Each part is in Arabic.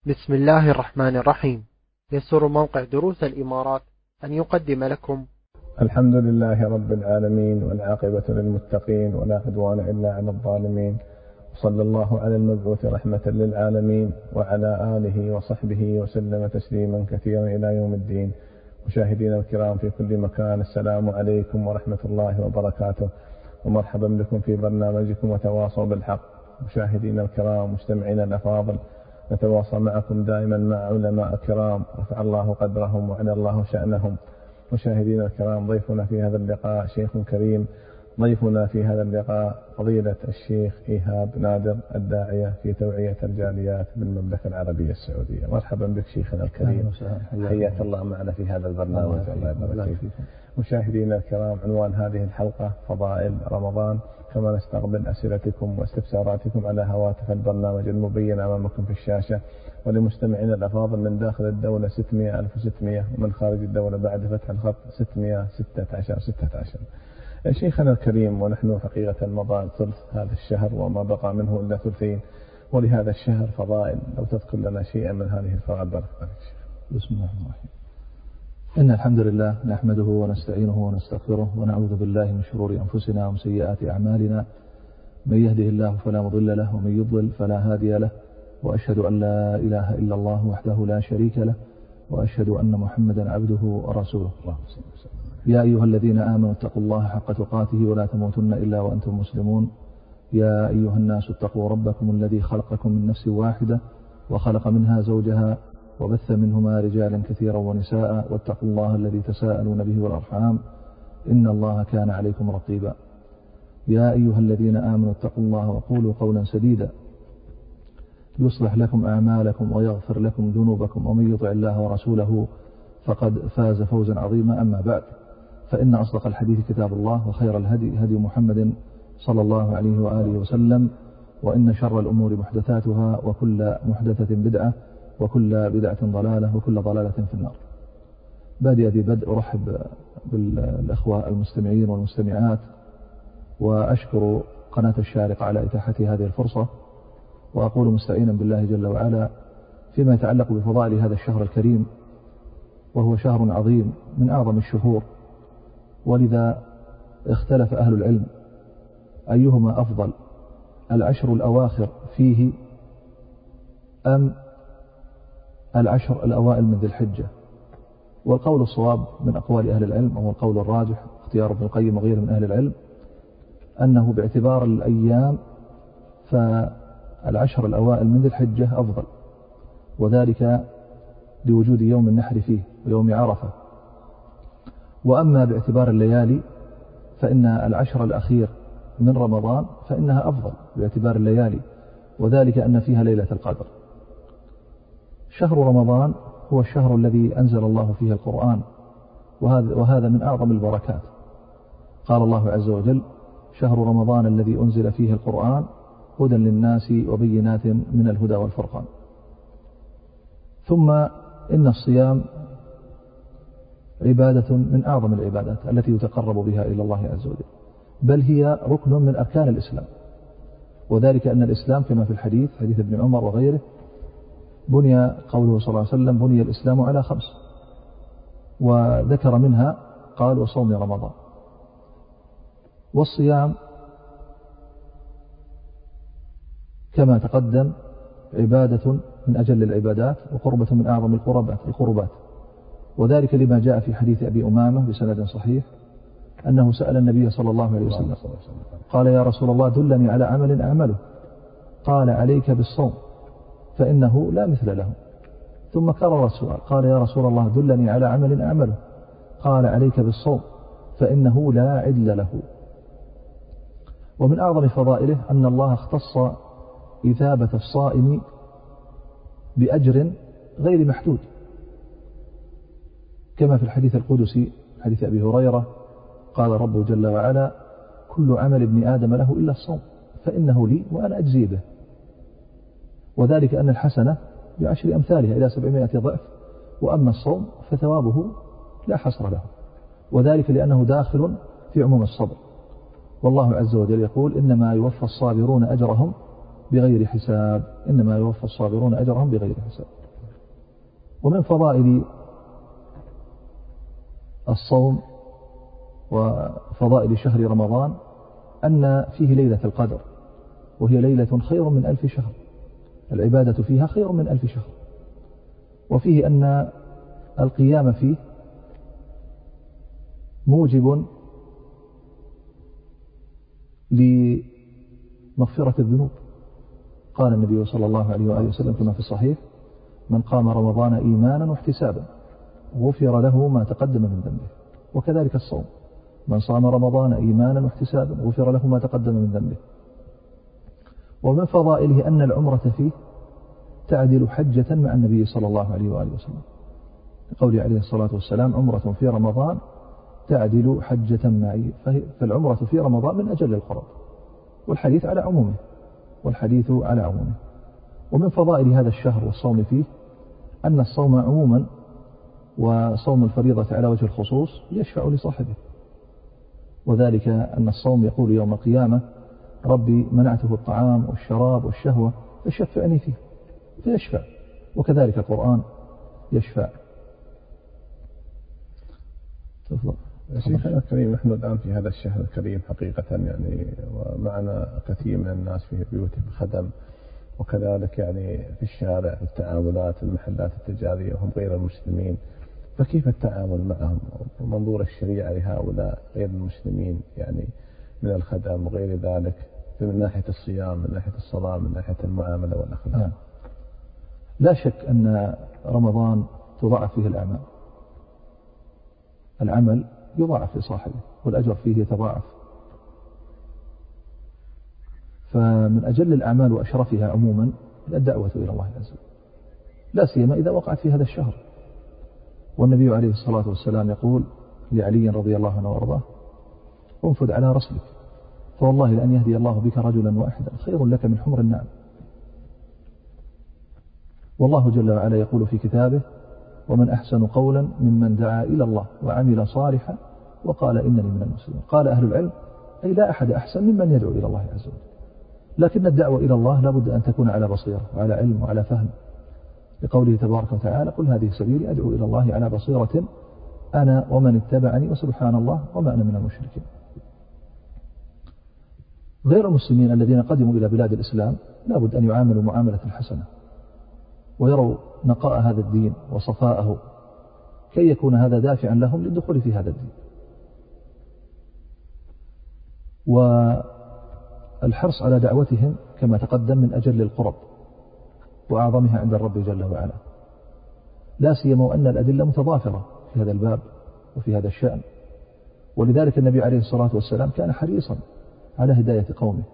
بسم الله الرحمن الرحيم. يسر موقع دروس الإمارات أن يقدم لكم الحمد لله رب العالمين، والعاقبة للمتقين، ولا عدوان إلا على الظالمين. صلى الله على المبعوث رحمة للعالمين وعلى آله وصحبه وسلم تسليما كثيرا إلى يوم الدين. مشاهدين الكرام في كل مكان، السلام عليكم ورحمة الله وبركاته، ومرحبا بكم في برنامجكم وتواصوا بالحق. مشاهدين الكرام، مستمعين الأفاضل، نتواصل معكم دائما مع علماء كرام رفع الله قدرهم وعلى الله شأنهم. مشاهدين الكرام، ضيفنا في هذا اللقاء شيخ كريم. ضيفنا في هذا اللقاء فضيلة الشيخ إيهاب نادر، الداعية في توعية الجاليات بالمملكة العربية السعودية. مرحبا بك شيخنا الكريم، حياك الله معنا في هذا البرنامج. الله يبارك فيكم. مشاهدين الكرام، عنوان هذه الحلقة فضائل رمضان، كما نستقبل أسئلتكم واستفساراتكم على هواتف البرنامج المبين أمامكم في الشاشة. ولمستمعين الأفاضل من داخل الدولة 600,600، ومن خارج الدولة بعد فتح الخط 616. شيخنا الكريم، ونحن حقيقة مضى ثلث هذا الشهر وما بقى منه إلا ثلثين، ولهذا الشهر فضائل، لو تذكر لنا شيئا من هذه الفضائل بارك الله فيك. بسم الله الرحمن الرحيم. إن الحمد لله نحمده ونستعينه ونستغفره ونعوذ بالله من شرور أنفسنا ومن سيئات أعمالنا. من يهده الله فلا مضل له، ومن يضلل فلا هادي له، وأشهد أن لا إله إلا الله وحده لا شريك له، وأشهد أن محمدا عبده ورسوله. يا أيها الذين آمنوا اتقوا الله حق تقاته ولا تموتن إلا وأنتم مسلمون. يا أيها الناس اتقوا ربكم الذي خلقكم من نفس واحدة وخلق منها زوجها وبث منهما رجالا كثيرا ونساء، واتقوا الله الذي تساءلون به والأرحام، إن الله كان عليكم رقيبا. يا أيها الذين آمنوا اتقوا الله وقولوا قولا سديدا يصلح لكم أعمالكم ويغفر لكم ذنوبكم، ومن يطع الله ورسوله فقد فاز فوزا عظيما. أما بعد، فإن أصدق الحديث كتاب الله، وخير الهدي هدي محمد صلى الله عليه وآله وسلم، وإن شر الأمور محدثاتها، وكل محدثة بدعة، وكل بدعة ضلالة، وكل ضلالة في النار. بادئ ذي بدء أرحب بالأخوة المستمعين والمستمعات، وأشكر قناة الشارقة على إتاحة هذه الفرصة، وأقول مستعينا بالله جل وعلا فيما يتعلق بفضائل هذا الشهر الكريم، وهو شهر عظيم من أعظم الشهور، ولذا اختلف أهل العلم أيهما أفضل، العشر الأواخر فيه أم العشر الأوائل من ذي الحجة. والقول الصواب من أقوال أهل العلم، وهو القول الراجح اختيار ابن القيم وغيره من أهل العلم، أنه باعتبار الأيام فالعشر الأوائل من ذي الحجة أفضل، وذلك لوجود يوم النحر فيه ويوم عرفة. وأما باعتبار الليالي فإن العشر الأخير من رمضان فإنها أفضل باعتبار الليالي، وذلك أن فيها ليلة القدر. شهر رمضان هو الشهر الذي أنزل الله فيه القرآن، وهذا من أعظم البركات. قال الله عز وجل: شهر رمضان الذي أنزل فيه القرآن هدى للناس وبينات من الهدى والفرقان. ثم إن الصيام عبادة من أعظم العبادات التي يتقرب بها إلى الله عز وجل، بل هي ركن من أركان الإسلام، وذلك أن الإسلام كما في الحديث، حديث ابن عمر وغيره، بني، قوله صلى الله عليه وسلم: بني الإسلام على 5، وذكر منها قال: وصوم رمضان. والصيام كما تقدم عبادة من أجل العبادات، وقربة من أعظم القربات، وذلك لما جاء في حديث أبي أمامة بسند صحيح أنه سأل النبي صلى الله عليه وسلم قال: يا رسول الله دلني على عمل أعمله. قال: عليك بالصوم فإنه لا مثل له. ثم كرر السؤال قال: يا رسول الله دلني على عمل أعمله. قال: عليك بالصوم فإنه لا عدل له. ومن أعظم فضائله أن الله اختص إثابة الصائم بأجر غير محدود، كما في الحديث القدسي حديث أبي هريرة قال ربه جل وعلا: كل عمل ابن آدم له إلا الصوم فإنه لي وأنا أجزي به. وذلك أن الحسنة ب10 أمثالها إلى 700 ضعف، وأما الصوم فثوابه لا حصر له، وذلك لأنه داخل في عموم الصبر. والله عز وجل يقول: إنما يوفى الصابرون أجرهم بغير حساب، إنما يوفى الصابرون أجرهم بغير حساب. ومن فضائل الصوم وفضائل شهر رمضان أن فيه ليلة القدر، وهي ليلة خير من 1000 شهر، العبادة فيها خير من 1000 شهر. وفيه أن القيام فيه موجب لمغفرة الذنوب. قال النبي صلى الله عليه وآله وسلم كما في الصحيح: من قام رمضان إيمانا واحتسابا غفر له ما تقدم من ذنبه. وكذلك الصوم، من صام رمضان إيمانا واحتسابا غفر له ما تقدم من ذنبه. ومن فضائله أن العمرة فيه تعدل حجة مع النبي صلى الله عليه وآله وسلم، قوله عليه الصلاة والسلام: عمرة في رمضان تعدل حجة معي. فالعمرة في رمضان من أجل القرب، والحديث على عمومه، والحديث على عمومه. ومن فضائل هذا الشهر والصوم فيه أن الصوم عموما وصوم الفريضة على وجه الخصوص يشفع لصاحبه، وذلك أن الصوم يقول يوم القيامة: ربي منعته الطعام والشراب والشهوة فشفعني فيه، فيشفع. وكذلك القرآن يشفع. تفضل. شيخنا الكريم، نحن الآن في هذا الشهر الكريم حقيقة يعني، ومعنا كثير من الناس في بيوتهم خدم، وكذلك يعني في الشارع في التعاملات المحلات التجارية وهم غير المسلمين، فكيف التعامل معهم ومنظور الشريعة لهؤلاء غير المسلمين يعني من الخدم وغير ذلك، من ناحية الصيام، من ناحية الصلاة، من ناحية المعاملة والأخلاق؟ لا شك أن رمضان تضاعف فيه الأعمال، العمل يضاعف لصاحبه والأجر فيه يتضاعف. فمن أجل الأعمال وأشرفها عموما الدعوة إلى الله عز وجل، لا سيما إذا وقعت في هذا الشهر. والنبي عليه الصلاة والسلام يقول لعلي رضي الله عنه وارضاه: انفذ على رسلك، فوالله لأن يهدي الله بك رجلا واحدا خير لك من حمر النعم. والله جل وعلا يقول في كتابه: ومن أحسن قولا ممن دعا إلى الله وعمل صالحا وقال إنني من المسلمين. قال أهل العلم: أي لا أحد أحسن ممن يدعو إلى الله عز وجل. لكن الدعوة إلى الله لابد أن تكون على بصيرة وعلى علم وعلى فهم، لقوله تبارك وتعالى: قل هذه سبيلي أدعو إلى الله على بصيرة أنا ومن اتبعني وسبحان الله وما أنا من المشركين. غير المسلمين الذين قدموا إلى بلاد الإسلام لابد أن يعاملوا معاملة حسنة، ويروا نقاء هذا الدين وصفاءه، كي يكون هذا دافعا لهم للدخول في هذا الدين. والحرص على دعوتهم كما تقدم من أجل القرب وأعظمها عند الرب جل وعلا، لا سيما وأن الأدلة متضافرة في هذا الباب وفي هذا الشأن. ولذلك النبي عليه الصلاة والسلام كان حريصا على هداية قومه،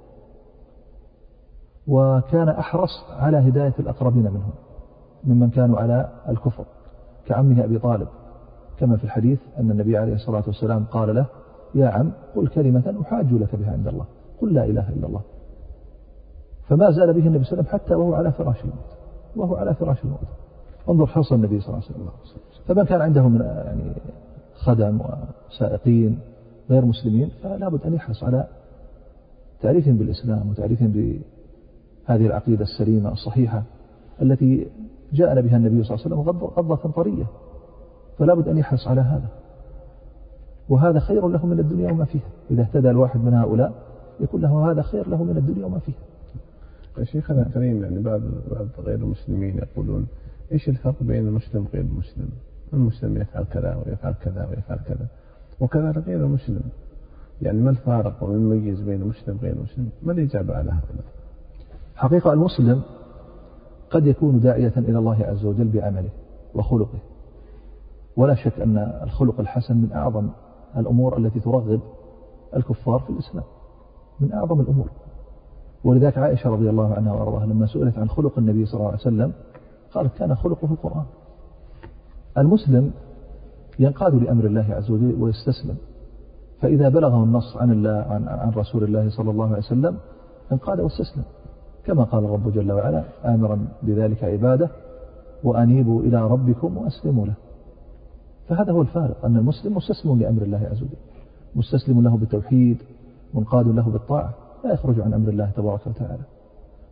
وكان أحرص على هداية الأقربين منهم ممن كانوا على الكفر، كعمه أبي طالب، كما في الحديث أن النبي عليه الصلاة والسلام قال له: يا عم، قل كلمة أحاج لك بها عند الله، قل لا إله إلا الله. فما زال به النبي صلى الله عليه وسلم حتى وهو على فراش الموت، انظر حرص النبي صلى الله عليه وسلم. فمن كان عندهم يعني خدم وسائقين غير مسلمين فلا بد أن يحرص على تعريفهم بالإسلام وتعريفهم بهذه العقيدة السليمة الصحيحة التي جاءنا بها النبي صلى الله عليه وسلم غضة طرية، فلا بد أن يحرص على هذا، وهذا خير له من الدنيا وما فيها. إذا اهتدى الواحد من هؤلاء يقول له هذا خير له من الدنيا وما فيها. شيخنا الكريم، يعني بعض غير المسلمين يقولون: إيش الفرق بين المسلم وغير المسلم؟ المسلم يفعل كذا ويفعل كذا ويفعل كذا، وكذا غير المسلم، يعني ما الفارق وما المميز بين المسلم وغير المسلم؟ ما الإجابة على هذا؟ حقيقة المسلم قد يكون داعية إلى الله عز وجل بعمله وخلقه، ولا شك أن الخلق الحسن من أعظم الأمور التي ترغب الكفار في الإسلام، من أعظم الأمور. ولذلك عائشة رضي الله عنها وأرضاها لما سئلت عن خلق النبي صلى الله عليه وسلم قالت: كان خلقه في القرآن. المسلم ينقاد لأمر الله عز وجل ويستسلم، فإذا بلغه النص عن رسول الله صلى الله عليه وسلم انقاد واستسلم، كما قال الرب جل وعلا آمرا بذلك عباده: وأنيبوا إلى ربكم وأسلموا له. فهذا هو الفارق، أن المسلم مستسلم لأمر الله عز وجل، مستسلم له بالتوحيد، منقاد له بالطاعة، لا يخرج عن أمر الله تبارك وتعالى.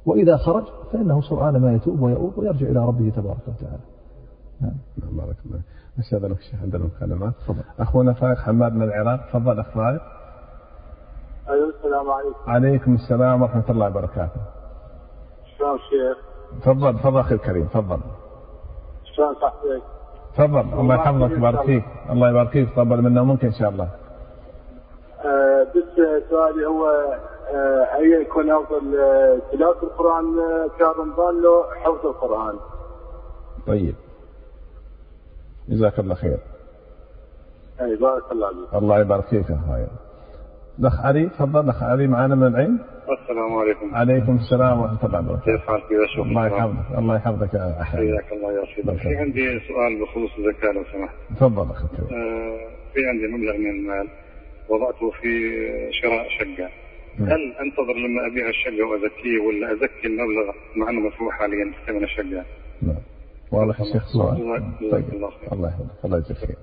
وإذا خرج فإنه سرعان ما يتوب ويؤوب ويرجع إلى ربه تبارك وتعالى. نعم. بارك الله. أستاذ لك الشيخ عندنا مكالمات. أخونا فائق حماد من العراق. تفضل أخ فائق. أيوة السلام عليكم. عليكم السلام ورحمة الله وبركاته. شلون الشيخ؟ تفضل أخي الكريم تفضل. شلون صحتك؟ تفضل الله يحفظك ويبارك فيك. الله يبارك فيك. تفضل منا ومنك إن شاء الله. بس سؤالي هو أي يكون أفضل تلاوة القرآن كرمضان لو حفظ القرآن؟ طيب جزاك الله خير. أي بارك الله فيك. الله يبارك فيك يا خير. الأخ علي تفضل. الأخ علي معنا من العين. السلام عليكم. عليكم السلام ورحمة الله وبركاته. كيف حالك يا شيخ؟ الله يحفظك. الله يحفظك يا أخي. حياك الله يا سيدي. في عندي سؤال بخصوص الزكاة لو سمحت. تفضل أخي. في عندي مبلغ من المال وضعته في شراء شقة. هل أنتظر لما أبيع الشقة وأزكيه ولا أزكي المبلغ مع أنه مدفوع حاليا في ثمن الشقة؟ نعم. واضح الشيخ سؤال. طيب. الله يحفظك. الله يجزيك خير.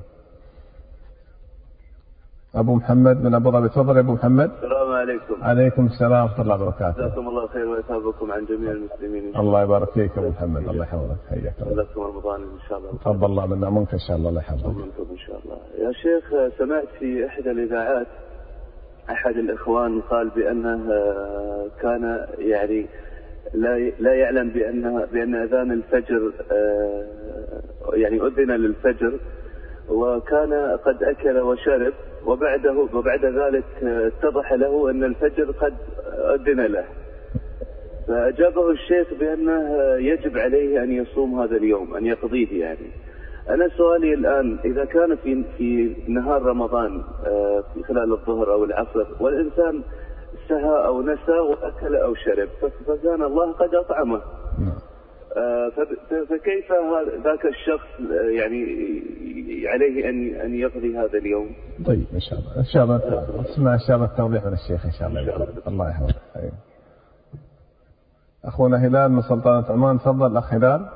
أبو محمد من أبو ظبي. تفضل يا أبو محمد. السلام عليكم. عليكم السلام ورحمة الله وبركاته. جزاكم الله خير ويثابكم عن جميع المسلمين. الله يبارك فيك يا أبو محمد. الله يحفظك. حياك الله. لكم رمضان إن شاء الله. تفضل الله منا منك إن شاء الله. الله يحفظك. إن شاء الله. يا شيخ سمعت في إحدى الإذاعات أحد الإخوان قال بأنه كان يعني لا يعلم بأن أذان الفجر يعني أذن للفجر وكان قد أكل وشرب وبعد ذلك اتضح له أن الفجر قد أذن له، فأجابه الشيخ بأنه يجب عليه أن يصوم هذا اليوم أن يقضيه. يعني أنا سؤالي الآن إذا كان في نهار رمضان في خلال الظهر أو العصر والإنسان سهى أو نسى وأكل أو شرب فكان الله قد أطعمه، فكيف ذاك الشخص يعني عليه أن يقضي هذا اليوم؟ طيب إن شاء الله. إن شاء الله اسمع إن شاء الله التوضيح من الشيخ إن شاء الله. الله يحفظك. أخونا هلال من سلطنة عمان. تفضل أخ هلال.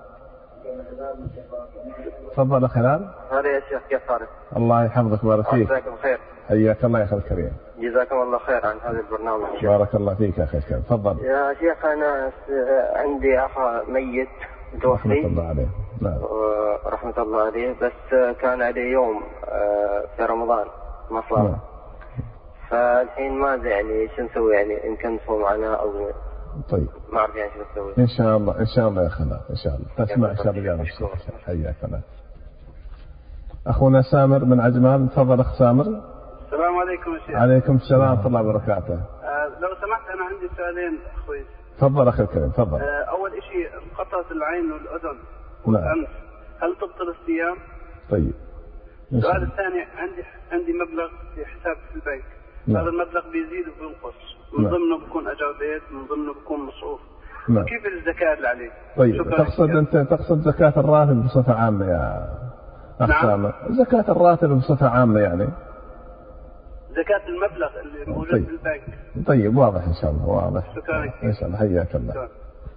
تفضل أخ هلال. هلا يا شيخ كيف حالك؟ الله يحفظك ويبارك فيك. جزاكم خير. حياك الله يا أخي الكريم. جزاكم الله خير عن هذا البرنامج. بارك الله فيك يا أخي الكريم. تفضل. يا شيخ أنا عندي أخ ميت توفي. رحمة الله عليه. نعم. رحمة الله عليه بس كان عليه يوم في رمضان ما صام. نعم. فالحين ماذا يعني شو نسوي يعني إن كان نصوم معنا أو طيب ما أعرف يعني شو نسوي. إن شاء الله. إن شاء الله يا خلاص. إن شاء الله تسمع إن شاء الله. حياك الله. أخونا سامر من عجمان. تفضل أخ سامر. السلام عليكم يا شيخ. عليكم السلام ورحمة الله وبركاته. لو سمحت أنا عندي سؤالين أخوي. تفضل أخي الكريم. تفضل. أول شيء قطرة العين والأذن والأنف. نعم. هل تبطل الصيام؟ طيب. السؤال الثاني عندي مبلغ في حساب في البنك. نعم. هذا المبلغ بيزيد وبينقص. من ضمنه بكون أجر بيت من ضمنه بكون مصروف. نعم. كيف الزكاة اللي عليه؟ طيب تقصد زكاة الراتب بصفة عامة يا أخ سامر. زكاة الراتب بصفة عامة يعني زكاة المبلغ اللي موجود طيب. في البنك. طيب واضح إن شاء الله. واضح. شكرا. إن شاء الله. حياك الله.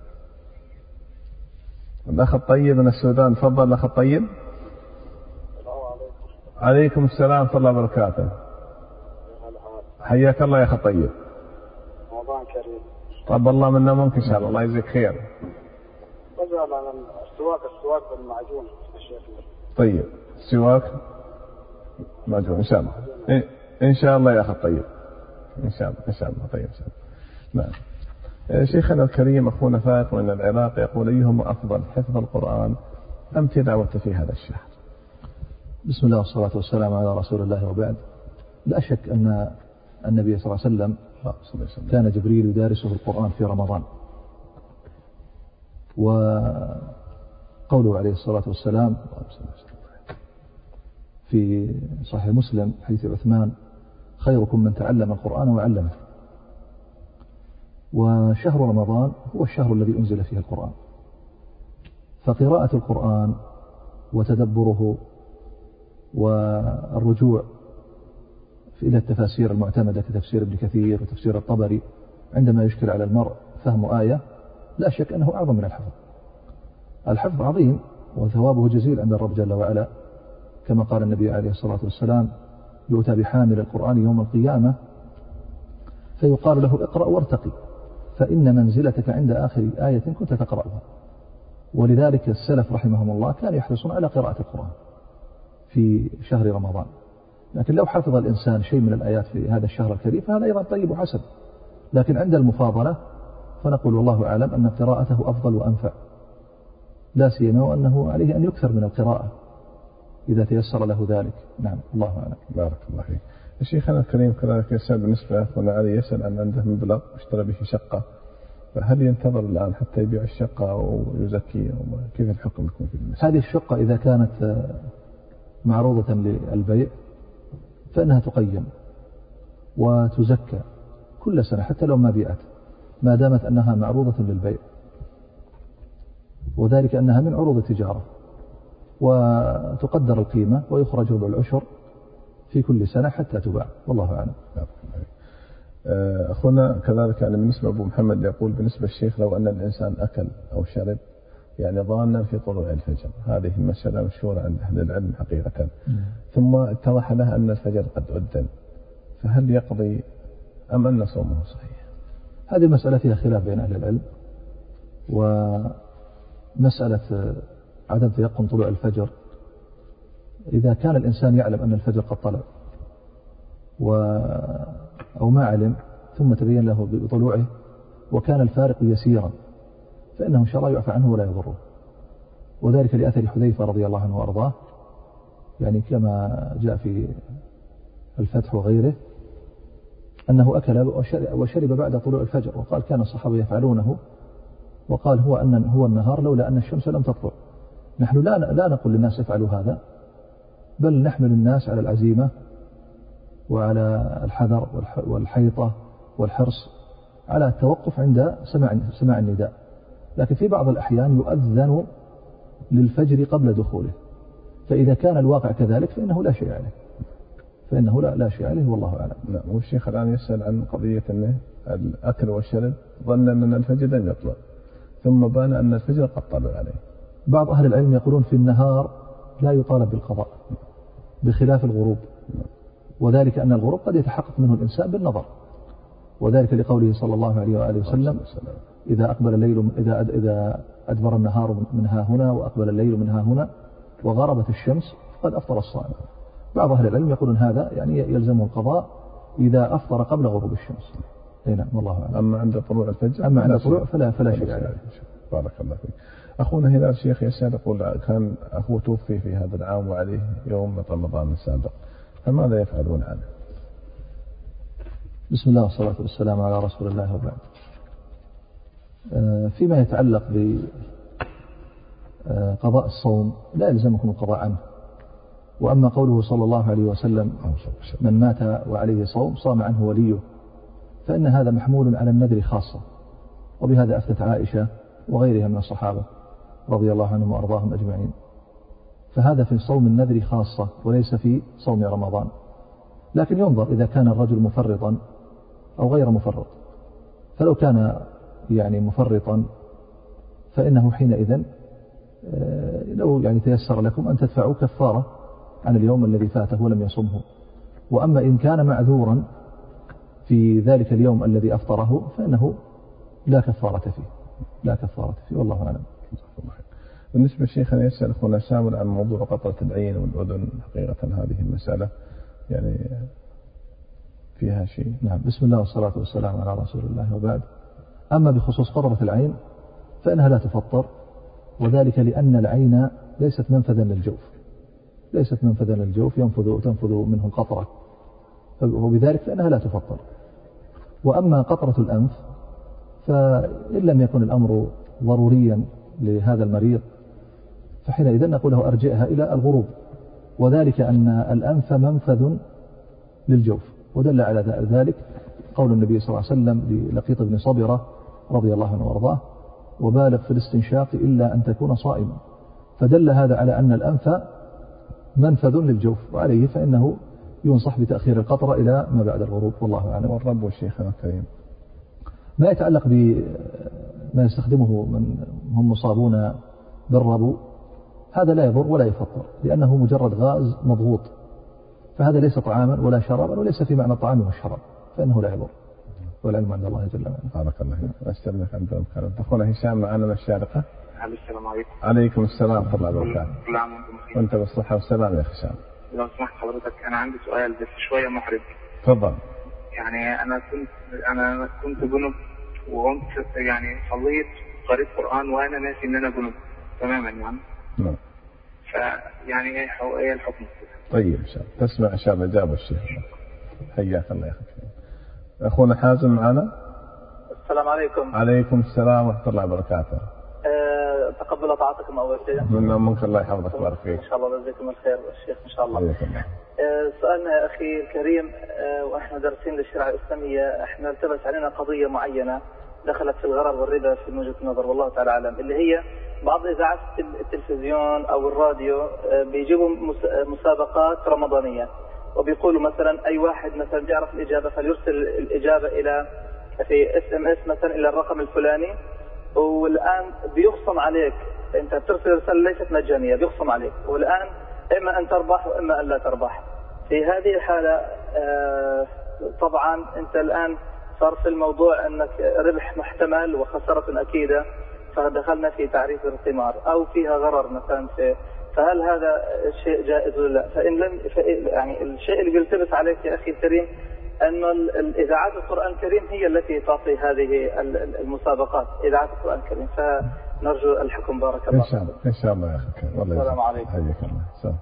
الأخ الطيب من السودان. تفضل الأخ الطيب. عليكم السلام ورحمة الله وبركاته. حياك الله يا أخ الطيب. رمضان كريم. طب الله منا منك إن شاء الله. الله يجزيك خير. رجع عن السواك بالمعجون. طيب السواك معجون إن شاء الله. إن شاء الله يا أخ الطيب. إن شاء الله. إن شاء الله. طيب إن شاء الله. نعم. شيخنا الكريم أخونا فائق من العراق يقول أيهما أفضل حفظ القرآن أم تلاوة في هذا الشهر؟ بسم الله والصلاة والسلام على رسول الله وبعد. لا شك أن النبي صلى الله عليه وسلم كان جبريل يدارسه القرآن في رمضان، وقوله عليه الصلاة والسلام في صحيح مسلم حديث عثمان خيركم من تعلم القرآن وعلمه. وشهر رمضان هو الشهر الذي أنزل فيه القرآن، فقراءة القرآن وتدبره والرجوع إلى التفاسير المعتمدة كتفسير ابن كثير وتفسير الطبري عندما يشكل على المرء فهم آية لا شك أنه أعظم من الحفظ. الحفظ عظيم وثوابه جزيل عند الرب جل وعلا، كما قال النبي عليه الصلاة والسلام يؤتى بحامل القرآن يوم القيامة فيقال له اقرأ وارتقي، فإن منزلتك عند آخر آية كنت تقرأها. ولذلك السلف رحمهم الله كانوا يحرصون على قراءة القرآن في شهر رمضان. لكن لو حفظ الإنسان شيء من الآيات في هذا الشهر الكريم فهذا أيضا طيب وحسن، لكن عند المفاضلة فنقول والله أعلم أن قراءته أفضل وأنفع، لا سيما وأنه عليه أن يكثر من القراءة إذا تيسر له ذلك. نعم الله أعلم. بارك الله فيك. شيخنا الكريم كذلك يسأل بالنسبة علي يسأل عن عنده مبلغ اشترى به شقة، فهل ينتظر الآن حتى يبيع الشقة أو يزكي؟ كيف الحكم يكون في المسألة؟ هذه الشقة إذا كانت معروضة للبيع فإنها تقيم وتزكى كل سنة حتى لو ما بيعت، ما دامت أنها معروضة للبيع، وذلك أنها من عروض التجارة، وتقدر القيمة ويخرج ربع العشر في كل سنة حتى تباع، والله أعلم. أخونا كذلك يعني بالنسبة أبو محمد يقول بالنسبة الشيخ لو أن الإنسان أكل أو شرب يعني ظانا في طلوع الفجر، هذه مسألة مشهورة عند أهل العلم حقيقة، ثم اتضح له أن الفجر قد أذن، فهل يقضي أم أن صومه صحيح؟ هذه مسألة فيها خلاف بين أهل العلم، ومسألة عدم تيقن طلوع الفجر إذا كان الإنسان يعلم أن الفجر قد طلع أو ما علم ثم تبين له بطلوعه وكان الفارق يسيرا فإنه إن شاء الله يعفى عنه ولا يضره، وذلك لأثر حذيفة رضي الله عنه وأرضاه، يعني كما جاء في الفتح وغيره أنه أكل وشرب بعد طلوع الفجر، وقال كان الصحابة يفعلونه، وقال هو النهار لولا أن الشمس لم تطلع. نحن لا نقول للناس يفعلوا هذا، بل نحمل الناس على العزيمة وعلى الحذر والحيطة والحرص على التوقف عند سماع النداء. لكن في بعض الأحيان يؤذن للفجر قبل دخوله، فإذا كان الواقع كذلك فإنه لا شيء عليه، لا شيء عليه والله أعلم. نعم. والشيخ الآن يسأل عن قضية أنه الأكل والشرب ظن أن الفجر لم يطلع ثم بان أن الفجر قد طلع عليه. بعض أهل العلم يقولون في النهار لا يطالب بالقضاء بخلاف الغروب، وذلك أن الغروب قد يتحقق منه الإنسان بالنظر، وذلك لقوله صلى الله عليه وآله وسلم إذا أقبل الليل إذا أدبر النهار من ها هنا وأقبل الليل من ها هنا وغربت الشمس فقد أفطر الصائم. بعض أهل العلم يقولون هذا يعني يلزمه القضاء إذا أفطر قبل غروب الشمس. نعم والله أعلم. أما عند طلوع الفجر فلا شيء عليه. بارك الله فيك. أخونا هلال الشيخ يسأل يقول كان أخوه توفي في هذا العام وعليه يوم رمضان السابق، فماذا يفعلون عنه؟ بسم الله والصلاة والسلام على رسول الله وبعد. فيما يتعلق بقضاء الصوم لا يلزمكم القضاء عنه. وأما قوله صلى الله عليه وسلم من مات وعليه صوم صام عنه وليه، فإن هذا محمول على النذر خاصة، وبهذا أفتت عائشة وغيرها من الصحابة رضي الله عنهم وأرضاهم أجمعين. فهذا في صوم النذر خاصة وليس في صوم رمضان. لكن ينظر إذا كان الرجل مفرطا أو غير مفرط، فلو كان يعني مفرطا فإنه حينئذ لو يعني تيسر لكم أن تدفعوا كفارة عن اليوم الذي فاته ولم يصمه. وأما إن كان معذورا في ذلك اليوم الذي أفطره فإنه لا كفارة فيه والله أعلم. بالنسبة للشيخ يسأل أخونا سامر عن موضوع قطرة العين والأذن، حقيقة هذه المسألة يعني فيها شيء. نعم. بسم الله والصلاة والسلام على رسول الله وبعد. أما بخصوص قطرة العين فإنها لا تفطر، وذلك لأن العين ليست منفذا للجوف تنفذ منه القطرة، وبذلك فإنها لا تفطر. وأما قطرة الأنف فإن لم يكن الأمر ضروريا لهذا المريض فحينئذ نقول له أرجئها إلى الغروب، وذلك أن الأنف منفذ للجوف، ودل على ذلك قول النبي صلى الله عليه وسلم للقيط بن صبرة رضي الله عنه وارضاه وبالغ في الاستنشاق إلا أن تكون صائما، فدل هذا على أن الأنف منفذ للجوف، وعليه فإنه ينصح بتأخير القطرة إلى ما بعد الغروب والله أعلم. والرب والشيخنا الكريم ما يتعلق بما يستخدمه من هم مصابون بالربو هذا لا يضر ولا يفطر، لأنه مجرد غاز مضغوط، فهذا ليس طعاما ولا شرابا وليس في معنى الطعام والشراب، فإنه لا يضر. والعلم عند الله جل وعلا. بارك الله فيك. أستمعك عند المكان. أخونا هشام معنا من الشارقة. السلام عليكم. عليكم السلام ورحمة الله وبركاته. كل عام وانتم بخير. وانت بالصحة والسلام يا هشام. لو سمحت حضرتك أنا عندي سؤال بس شوية محرج. تفضل. يعني أنا كنت جنب وقمت يعني صليت قريت قرآن وأنا ناسي إن أنا جنب تماما يعني. نعم. فيعني إيه الحكم؟ طيب إن شاء الله تسمع إن شاء الله إجابة الشيخ. حياك الله يا أخي. أخونا حازم معنا. السلام عليكم. عليكم السلام ورحمة الله وبركاته. تقبل طاعتكم أول شيء. منك الله يحفظك ويبارك فيك. إن شاء الله يجزيكم الخير الشيخ إن شاء الله. الله. سؤالنا يا أخي الكريم، وإحنا دارسين للشريعة الإسلامية إحنا التبس علينا قضية معينة دخلت في الغرر والربا في وجهة النظر والله تعالى أعلم، اللي هي بعض إذاعات التلفزيون أو الراديو بيجيبوا مسابقات رمضانية وبيقولوا مثلا أي واحد مثلا بيعرف الإجابة فليرسل الإجابة إلى في SMS مثلا إلى الرقم الفلاني، والآن بيخصم عليك، أنت بترسل رسالة ليست مجانية بيخصم عليك، والآن إما أن تربح وإما أن لا تربح. في هذه الحالة طبعا أنت الآن صار في الموضوع أنك ربح محتمل وخسارة أكيدة، فدخلنا في تعريف القمار أو فيها غرر مثلا فهل هذا شيء جائز ولا لا؟ فإن لم يعني الشيء اللي بيلتبس عليك يا أخي الكريم أن الإذاعات القرآن الكريم هي التي تعطي هذه المسابقات، إذاعات القرآن الكريم، فنرجو الحكم بارك الله. إن شاء الله يا أخي. السلام عليكم. حياك الله.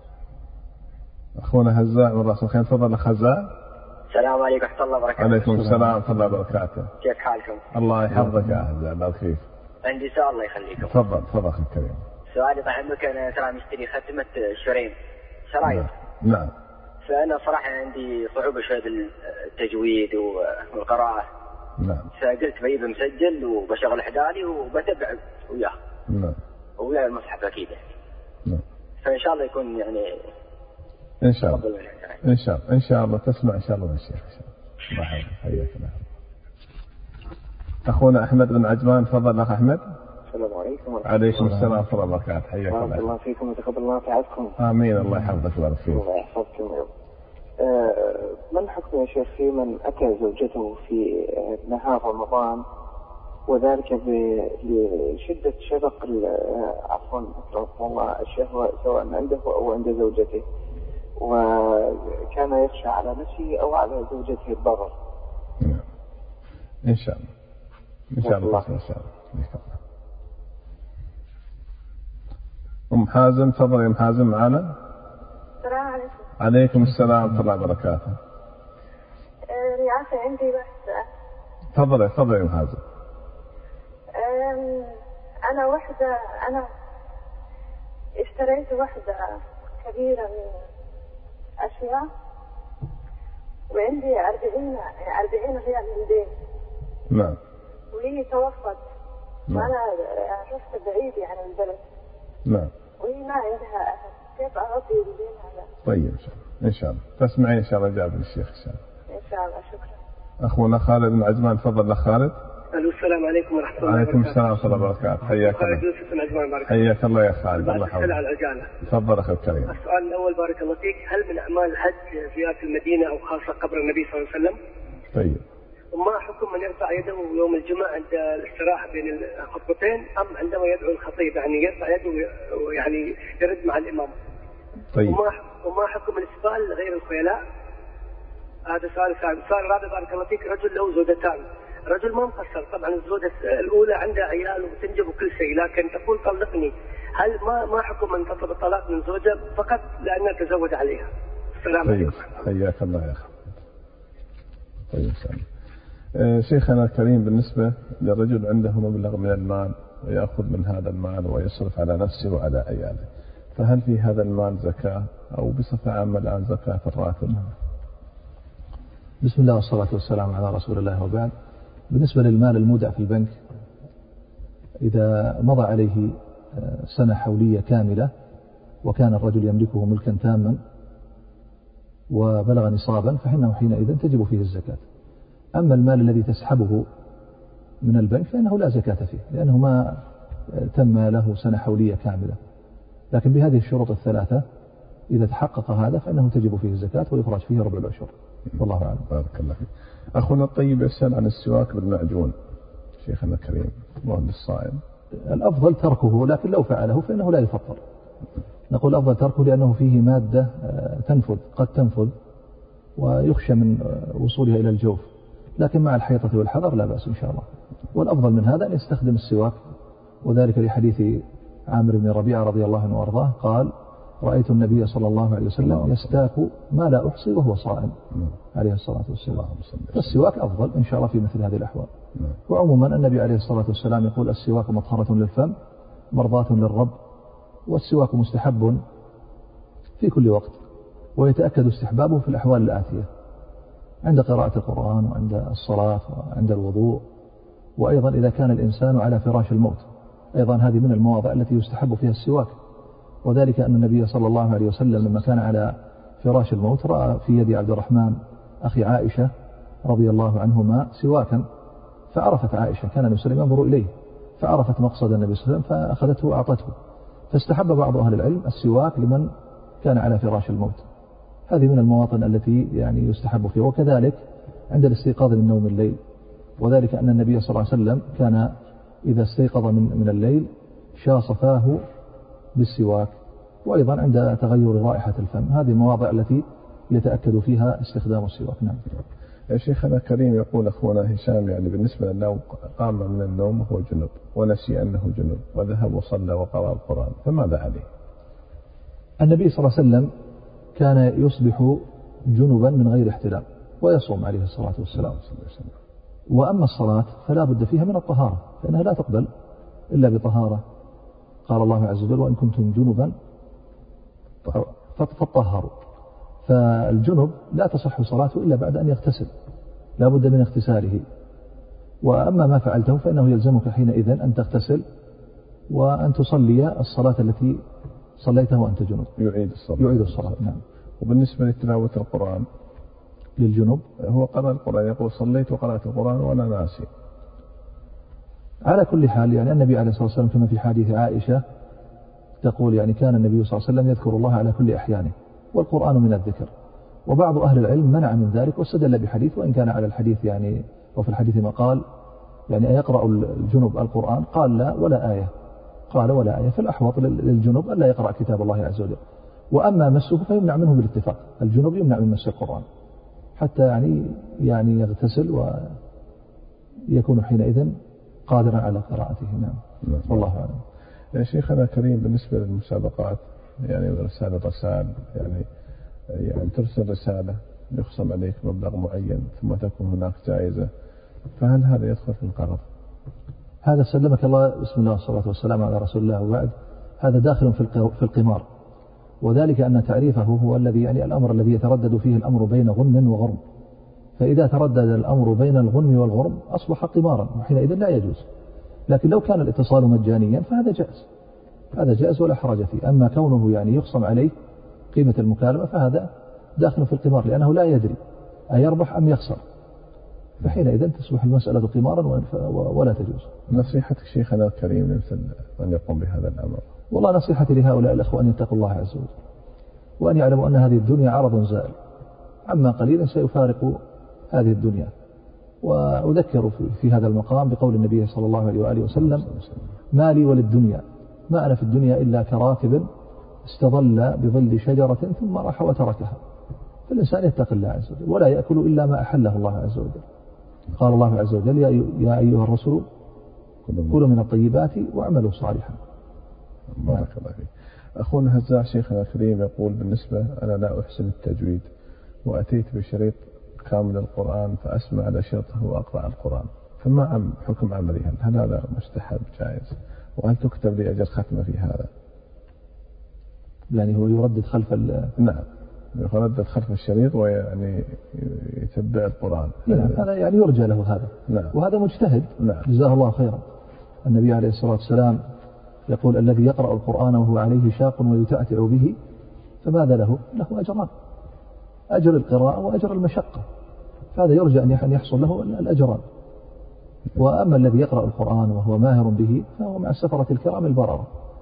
أخونا هزاع من رأس الخير. تفضل أخ هزاع. السلام عليكم ورحمة الله وبركاته. عليكم السلام ورحمة الله وبركاته. كيف حالكم؟ الله يحفظك يا هزاع بارك فيك. عندي سؤال الله يخليكم. تفضل أخي الكريم. سؤالي طال عمرك أنا ترى مشتري ختمة شريط شرايط. نعم. فأنا صراحة عندي صعوبة شوي بالتجويد والقراءة. نعم. فقلت بجيب مسجل وبشغل حدالي وبتبع وياه. نعم. وياه المصحف أكيد. نعم. فإن شاء الله يكون يعني. إن شاء الله. إن شاء الله تسمع إن شاء الله من الشيخ. الله يحفظك. حياك الله. أخونا أحمد بن عجمان. تفضل أخ أحمد. السلام عليكم. عليكم السلام ورحمة الله وبركاته. حياك الله. بارك الله فيكم وتقبل الله طاعتكم. آمين. الله يحفظك ويبارك فيك. الله يحفظكم. ما الحكم يا شيخ في من أتى زوجته في نهار رمضان وذلك لشدة شبق عفوا أكرمكم الله الشهوة سواء عنده أو عند زوجته، وكان يخشى على نفسه أو على زوجته الضرر؟ نعم. إن شاء الله. إن شاء الله. إن شاء الله. أم حازم. تفضل يا أم حازم معنا. السلام عليكم. عليكم السلام ورحمة الله وبركاته. رياسة عندي بس. تفضل يا أم حازم. أنا اشتريت وحدة كبيرة من أشياء وعندي 40 ريال من دين. نعم. وهي توفت. نعم. وأنا رحت بعيد يعني من البلد. نعم. وهي ما عندها أهل، كيف أغطي الدين هذا؟ طيب إن شاء الله تسمعين إن شاء الله جاب الشيخ إن شاء الله. إن شاء الله. شكرا. أخونا خالد بن عجمان. تفضل أخ خالد. السلام عليكم ورحمة الله وبركاته. عليكم السلام ورحمة الله وبركاته. حياك الله. حياك الله يا خالد. الله يحفظك. على العجالة. تفضل أخي الكريم. السؤال الأول بارك الله فيك، هل من أعمال الحج زيارة المدينة أو خاصة قبر النبي صلى الله عليه وسلم؟ طيب. وما حكم من يرفع يده يوم الجمعة عند الاستراحة بين الخطبتين أم عندما يدعو الخطيب، يعني يرفع يده ويعني يرد مع الإمام؟ طيب. وما حكم الإسبال غير الخيلاء؟ هذا سؤال ثاني. السؤال الرابع بارك الله فيك، رجل له زوجتان، رجل ما مقصر طبعا، الزوجة الأولى عندها عيال وتنجب وكل شيء، لكن تقول طلقني، هل ما حكم من تطلب الطلاق من زوجة فقط لأنها تزوج عليها؟ السلام عليكم. حياك الله يا أخي. طيب سلام. شيخنا الكريم، بالنسبة للرجل عنده مبلغ من المال ويأخذ من هذا المال ويصرف على نفسه وعلى عياله، فهل في هذا المال زكاة أو بصفة عامة الآن زكاة الراتب؟ بسم الله والصلاة والسلام على رسول الله وبعد. بالنسبة للمال المودع في البنك، إذا مضى عليه سنة حولية كاملة وكان الرجل يملكه ملكا تاما وبلغ نصابا فإنه حينئذ تجب فيه الزكاة. أما المال الذي تسحبه من البنك فإنه لا زكاة فيه لأنه ما تم له سنة حولية كاملة، لكن بهذه الشروط الثلاثة إذا تحقق هذا فإنه تجب فيه الزكاة ويخرج فيه ربع العشر. والله أعلم. بارك الله فيك. أخونا الطيب يسأل عن السواك بالمعجون شيخنا الكريم وهو الصائم. الأفضل تركه، لكن لو فعله فإنه لا يفطر. نقول الأفضل تركه لأنه فيه مادة قد تنفذ ويخشى من وصولها إلى الجوف، لكن مع الحيطة والحذر لا بأس إن شاء الله. والأفضل من هذا أن يستخدم السواك، وذلك لحديث عامر بن ربيعة رضي الله عنه وارضاه قال: رأيت النبي صلى الله عليه وسلم يستاك ما لا أحصي وهو صائم عليه الصلاة والسلام. فالسواك أفضل إن شاء الله في مثل هذه الأحوال. وعموما النبي عليه الصلاة والسلام يقول: السواك مطهرة للفم مرضاة للرب، والسواك مستحب في كل وقت، ويتأكد استحبابه في الأحوال الآتية: عند قراءة القرآن، وعند الصلاة، وعند الوضوء، وأيضا إذا كان الإنسان على فراش الموت، أيضا هذه من المواضع التي يستحب فيها السواك. وذلك أن النبي صلى الله عليه وسلم لما كان على فراش الموت رأى في يد عبد الرحمن أخي عائشة رضي الله عنهما سواكا، فعرفت عائشة، كان النبي صلى الله عليه وسلم ينظر إليه، فعرفت مقصد النبي صلى الله عليه وسلم فأخذته وأعطته. فاستحب بعض أهل العلم السواك لمن كان على فراش الموت. هذه من المواطن التي يعني يستحب فيها. وكذلك عند الاستيقاظ من نوم الليل، وذلك أن النبي صلى الله عليه وسلم كان إذا استيقظ من الليل شاص فاه بالسواك، وأيضا عند تغير رائحة الفم. هذه المواضع التي يتأكد فيها استخدام السواك. نعم. يا شيخنا الكريم، يقول أخونا هشام يعني بالنسبة لو قام من النوم وهو جنب ونسي أنه جنب وذهب وصلى وقرأ القرآن فماذا عليه؟ النبي صلى الله عليه وسلم كان يصبح جنبا من غير احتلام ويصوم عليه الصلاة والسلام. وأما الصلاة فلا بد فيها من الطهارة، فإنها لا تقبل إلا بطهارة. قال الله عز وجل: وإن كنتم جنبا فطهروا. فالجنب لا تصح صلاته إلا بعد أن يغتسل، لا بد من اغتساله. وأما ما فعلته فإنه يلزمك حينئذ أن تغتسل وأن تصلي الصلاة التي صليتها وأنت جنب. يعيد الصلاة. نعم. وبالنسبة لتلاوة القرآن للجنب، هو قرأ القرآن، يقول: صليت وقرأت القرآن وأنا ناسي. على كل حال يعني النبي عليه الصلاة والسلام كما في حديث عائشة تقول يعني كان النبي صلى الله عليه وسلم يذكر الله على كل أحيانه، والقرآن من الذكر. وبعض أهل العلم منع من ذلك واستدل بحديث، وإن كان على الحديث يعني وفي الحديث ما قال يعني أيقرأ الجنب القرآن؟ قال: لا ولا آية. قال: ولا آية. فالأحوط للجنب ألا يقرأ كتاب الله عز وجل. وأما مسه فيمنع منه بالاتفاق، الجنب يمنع من مس القرآن حتى يعني يغتسل ويكون حينئذ قادرا على قراءته. نعم. والله أعلم. يا شيخنا الكريم، بالنسبة للمسابقات يعني رسالة يعني ترسل رسالة يخصم عليك مبلغ معين ثم تكون هناك جائزة، فهل هذا يدخل في القرض؟ هذا سلمك الله، بسم الله والصلاة والسلام على رسول الله، وبعد هذا داخل في القمار. وذلك أن تعريفه هو الذي يعني الأمر الذي يتردد فيه الأمر بين غنم وغرم، فإذا تردد الأمر بين الغنم والغرم أصبح قمارا، وحينئذ لا يجوز. لكن لو كان الاتصال مجانيا فهذا جائز، هذا جائز ولا حرج فيه. أما كونه يعني يخصم عليه قيمة المكالمة فهذا داخل في القمار، لأنه لا يدري أيربح أم يخسر، فحينئذ تصبح المسألة قمارا ولا تجوز. نصيحتك شيخنا الكريم لمثل من يقوم بهذا الأمر؟ والله نصيحتي لهؤلاء الأخوة أن يتقوا الله عز وجل، وأن يعلموا أن هذه الدنيا عرض زائل، عما قليل سيفارق هذه الدنيا. وأذكر في هذا المقام بقول النبي صلى الله عليه وآله وسلم: ما لي وللدنيا، ما أنا في الدنيا إلا كراكب استظل بظل شجرة ثم راح وتركها. فالإنسان يتقي الله عز وجل ولا يأكل إلا ما أحله الله عز وجل. قال الله عز وجل: يا أيها الرسل كلوا من الطيبات واعملوا صالحا. بارك الله فيك. أخونا هزاع شيخنا الكريم يقول: بالنسبة أنا لا أحسن التجويد وأتيت بشريط كامل القرآن فأسمع على شرطه وأقرأ القرآن، فما حكم عملي؟ هل هذا مستحب جائز؟ وهل تكتب لي أجر ختمة في هذا؟ يعني هو يردد خلف نعم، يردد خلف الشريط ويعني يتبع القرآن. نعم، هذا يعني يرجى له هذا. نعم. وهذا مجتهد. نعم. جزاه الله خيرا. النبي عليه الصلاة والسلام يقول: الذي يقرأ القرآن وهو عليه شاق ويتعتع به فماذا له؟ له أجران، أجر القراءة وأجر المشقة، فهذا يرجى أن يحصل له الأجران. وأما الذي يقرأ القرآن وهو ماهر به فهو مع السفرة الكرام البررة،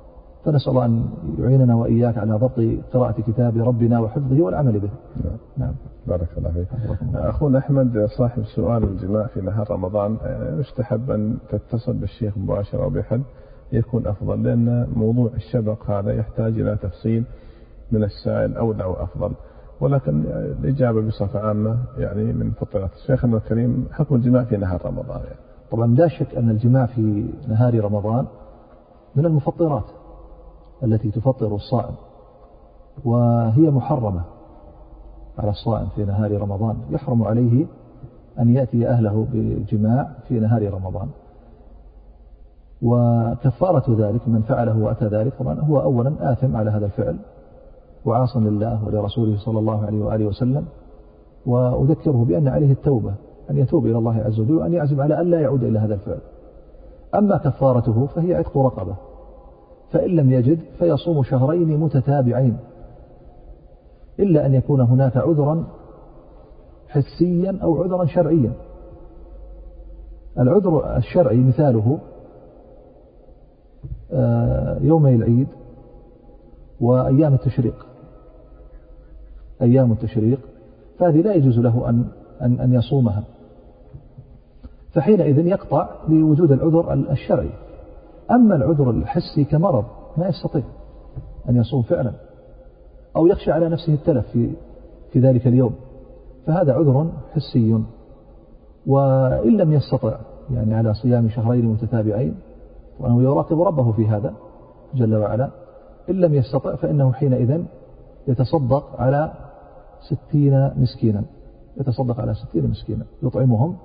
فنسأل الله أن يعيننا وإياك على ضبط قراءة كتاب ربنا وحفظه والعمل به. نعم. بارك الله فيك. أخونا أحمد صاحب سؤال الجماع في نهار رمضان، يستحب أن تتصل بالشيخ مباشرة أو بحد يكون أفضل، لأن موضوع الشبق هذا يحتاج إلى تفصيل من السائل أولى وأفضل، ولكن الإجابة بصفة عامة يعني من فضيلة شيخنا الكريم حكم الجماع في نهار رمضان. يعني طبعا لا شك أن الجماع في نهار رمضان من المفطرات التي تفطر الصائم، وهي محرمة على الصائم في نهار رمضان، يحرم عليه أن يأتي أهله بالجماع في نهار رمضان. وكفارة ذلك من فعله وأتى ذلك طبعا هو أولا آثم على هذا الفعل وعاص لله ولرسوله صلى الله عليه وآله وسلم، وأذكره بأن عليه التوبة، أن يتوب إلى الله عز وجل وأن يعزم على أن لا يعود إلى هذا الفعل. أما كفارته فهي عتق رقبة، فإن لم يجد فيصوم شهرين متتابعين، إلا أن يكون هناك عذرا حسيا أو عذرا شرعيا. العذر الشرعي مثاله يومي العيد وأيام التشريق، أيام التشريق فهذه لا يجوز له أن يصومها، فحينئذ يقطع بوجود العذر الشرعي. أما العذر الحسي كمرض ما يستطيع أن يصوم فعلا، أو يخشى على نفسه التلف في ذلك اليوم، فهذا عذر حسي. وإن لم يستطع يعني على صيام شهرين متتابعين، وأنه يراقب ربه في هذا جل وعلا، إن لم يستطع فإنه حينئذ يتصدق على 60 مسكينا، يتصدق على 60 مسكينا يطعمهم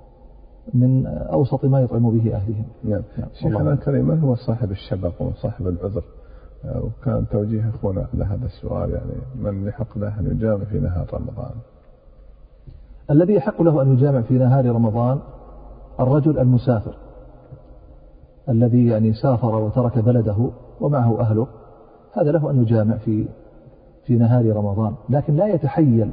من أوسط ما يطعم به أهلهم. نعم. شيخنا الكريم، من هو صاحب الشبق وصاحب العذر؟ وكان توجيه أخونا على هذا السؤال، يعني من يحق له أن يجامع في نهار رمضان؟ الذي يحق له أن يجامع في نهار رمضان الرجل المسافر الذي يعني سافر وترك بلده ومعه أهله، هذا له أن يجامع في نهار رمضان، لكن لا يتحيل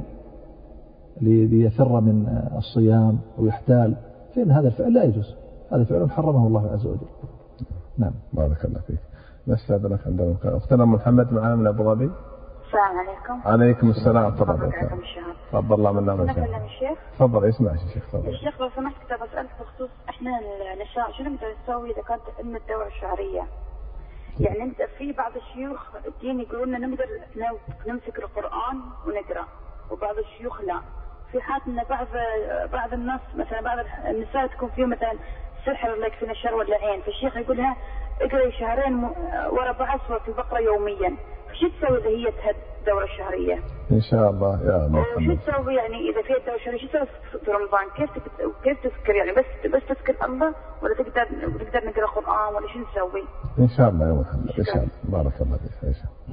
ليفر من الصيام ويحتال، فإن هذا الفعل لا يجوز، هذا فعل حرمه الله عز وجل. نعم. بارك الله فيك. نستأذنك عندنا أختنا محمد معنا من أبو ظبي. السلام عليكم. عليكم السلام. تفضل. تفضل الله منا من شاء. تفضل اسمع الشيخ. تفضل. الشيخ لو سمحت كنت بسألك بخصوص احنا النساء شنو نقدر نسوي إذا كانت عندنا الدورة الشهرية؟ يعني انت في بعض الشيوخ الدين يقولون لنا نقدر نمسك القرآن ونقرأ، وبعض الشيوخ لا. في حال ان بعض الناس مثلا بعض النساء تكون فيه مثلا سحر لك في الشر ولا عين، فالشيخ يقول لها اقرأي شهرين ورا بعض سورة البقرة يوميا، فشو تسوي إذا هي تهد الدورة الشهرية؟ إن شاء الله يا محمد. شو تسوي يعني إذا في الدورة الشهرية شو تسوي في رمضان؟ كيف تذكر يعني بس تذكر الله، ولا تقدر نقرأ قرآن، ولا شو نسوي؟ إن شاء الله يا محمد. إن شاء الله. بارك الله فيك.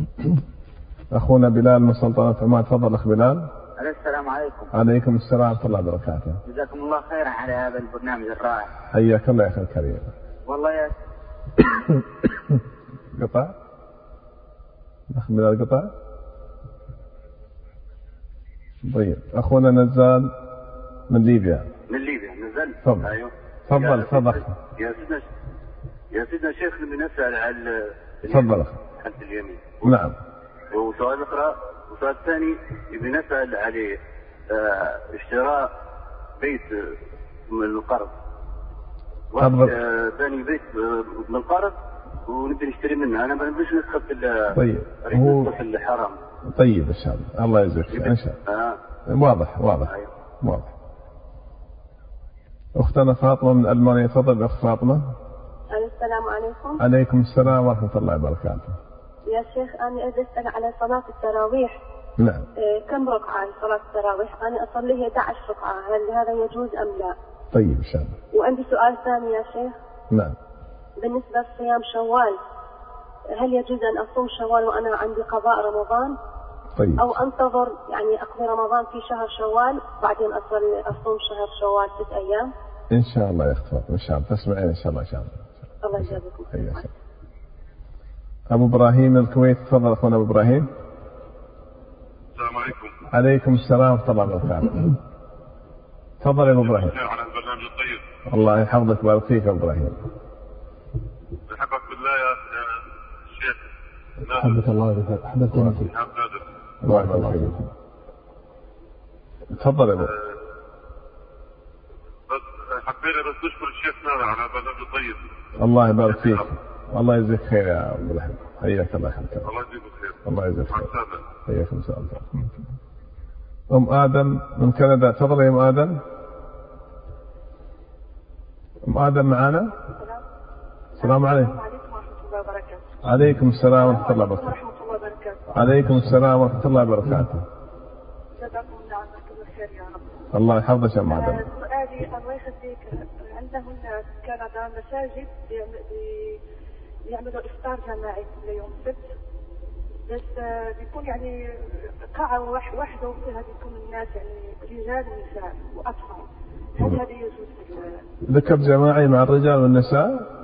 أخونا بلال من سلطنة عمان. تفضل أخ بلال. السلام عليكم. عليكم السلام ورحمة الله وبركاته. جزاكم الله خيرا على هذا البرنامج الرائع. حياك الله يا أخي الكريم. والله يا قطع أخ بلال قطع. طيب أخونا نزال من ليبيا. نزل. تفضل. أيوه. تفضل. يا سيدنا شيخ بنسأل على تفضل حد اليمين. نعم. وسؤال أخرى، وسؤال ثاني بنسأل عليه اشتراء بيت من القرض. ثاني بيت من القرض ونبي نشتري منه. أنا ما نبيش ندخل في الحرام. طيب إن شاء الله يجزاك إن شاء الله. واضح. أختنا فاطمة من ألمانيا. تفضل أخت فاطمة. السلام عليكم. عليكم السلام ورحمة الله وبركاته. يا شيخ أنا أسأل على صلاة التراويح. نعم. كم ركعة صلاة التراويح؟ أنا أصليها 11 ركعة، هل هذا يجوز أم لا؟ طيب إن شاء الله. وعندي سؤال ثاني يا شيخ. نعم. بالنسبة لصيام شوال، هل يجوز أن أصوم شوال وأنا عندي قضاء رمضان؟ طيب. أو أنتظر يعني أقضي رمضان في شهر شوال بعدين أصوم شهر شوال 6 أيام؟ إن شاء الله يا أخت فاطمة. إن شاء الله تسمعين إن شاء الله. الله يجزاكم خير. أبو إبراهيم من الكويت. تفضل أخونا أبو إبراهيم. السلام عليكم. عليكم السلام ورحمة الله وبركاته. تفضل يا أبو إبراهيم. على البرنامج الطيب. الله يحفظك ويبارك فيك يا أبو إبراهيم. بحبك بالله يا الشيخ. حبك الله بك، حببتني فيك. بارك الله فيك. تفضل يا ابو. حبينا بس نشكر الشيخ نادر على برنامج طيب. الله يبارك فيك، الله يجزيك خير يا عبد الرحمن، حياك الله يحفظك. الله يجزيك خير. الله يجزيك خير. حياكم ان شاء الله. ام ادم من كندا، تفضل يا ام ادم. ام ادم معنا؟ السلام عليكم. عليكم السلام ورحمة الله وبركاته. عليكم السلام ورحمة الله وبركاته. جزاكم الله عنا كل خير يا رب. الله يحفظك يا ام ادم. سؤالي الله يخليك، عندهم ناس كندا مساجد يعملوا افطار جماعي كل يوم سبت، بس بيكون يعني قاعة واحدة وفيها بيكون الناس يعني رجال ونساء واطفال، هل هذا يجوز؟ ذكر جماعي مع الرجال والنساء؟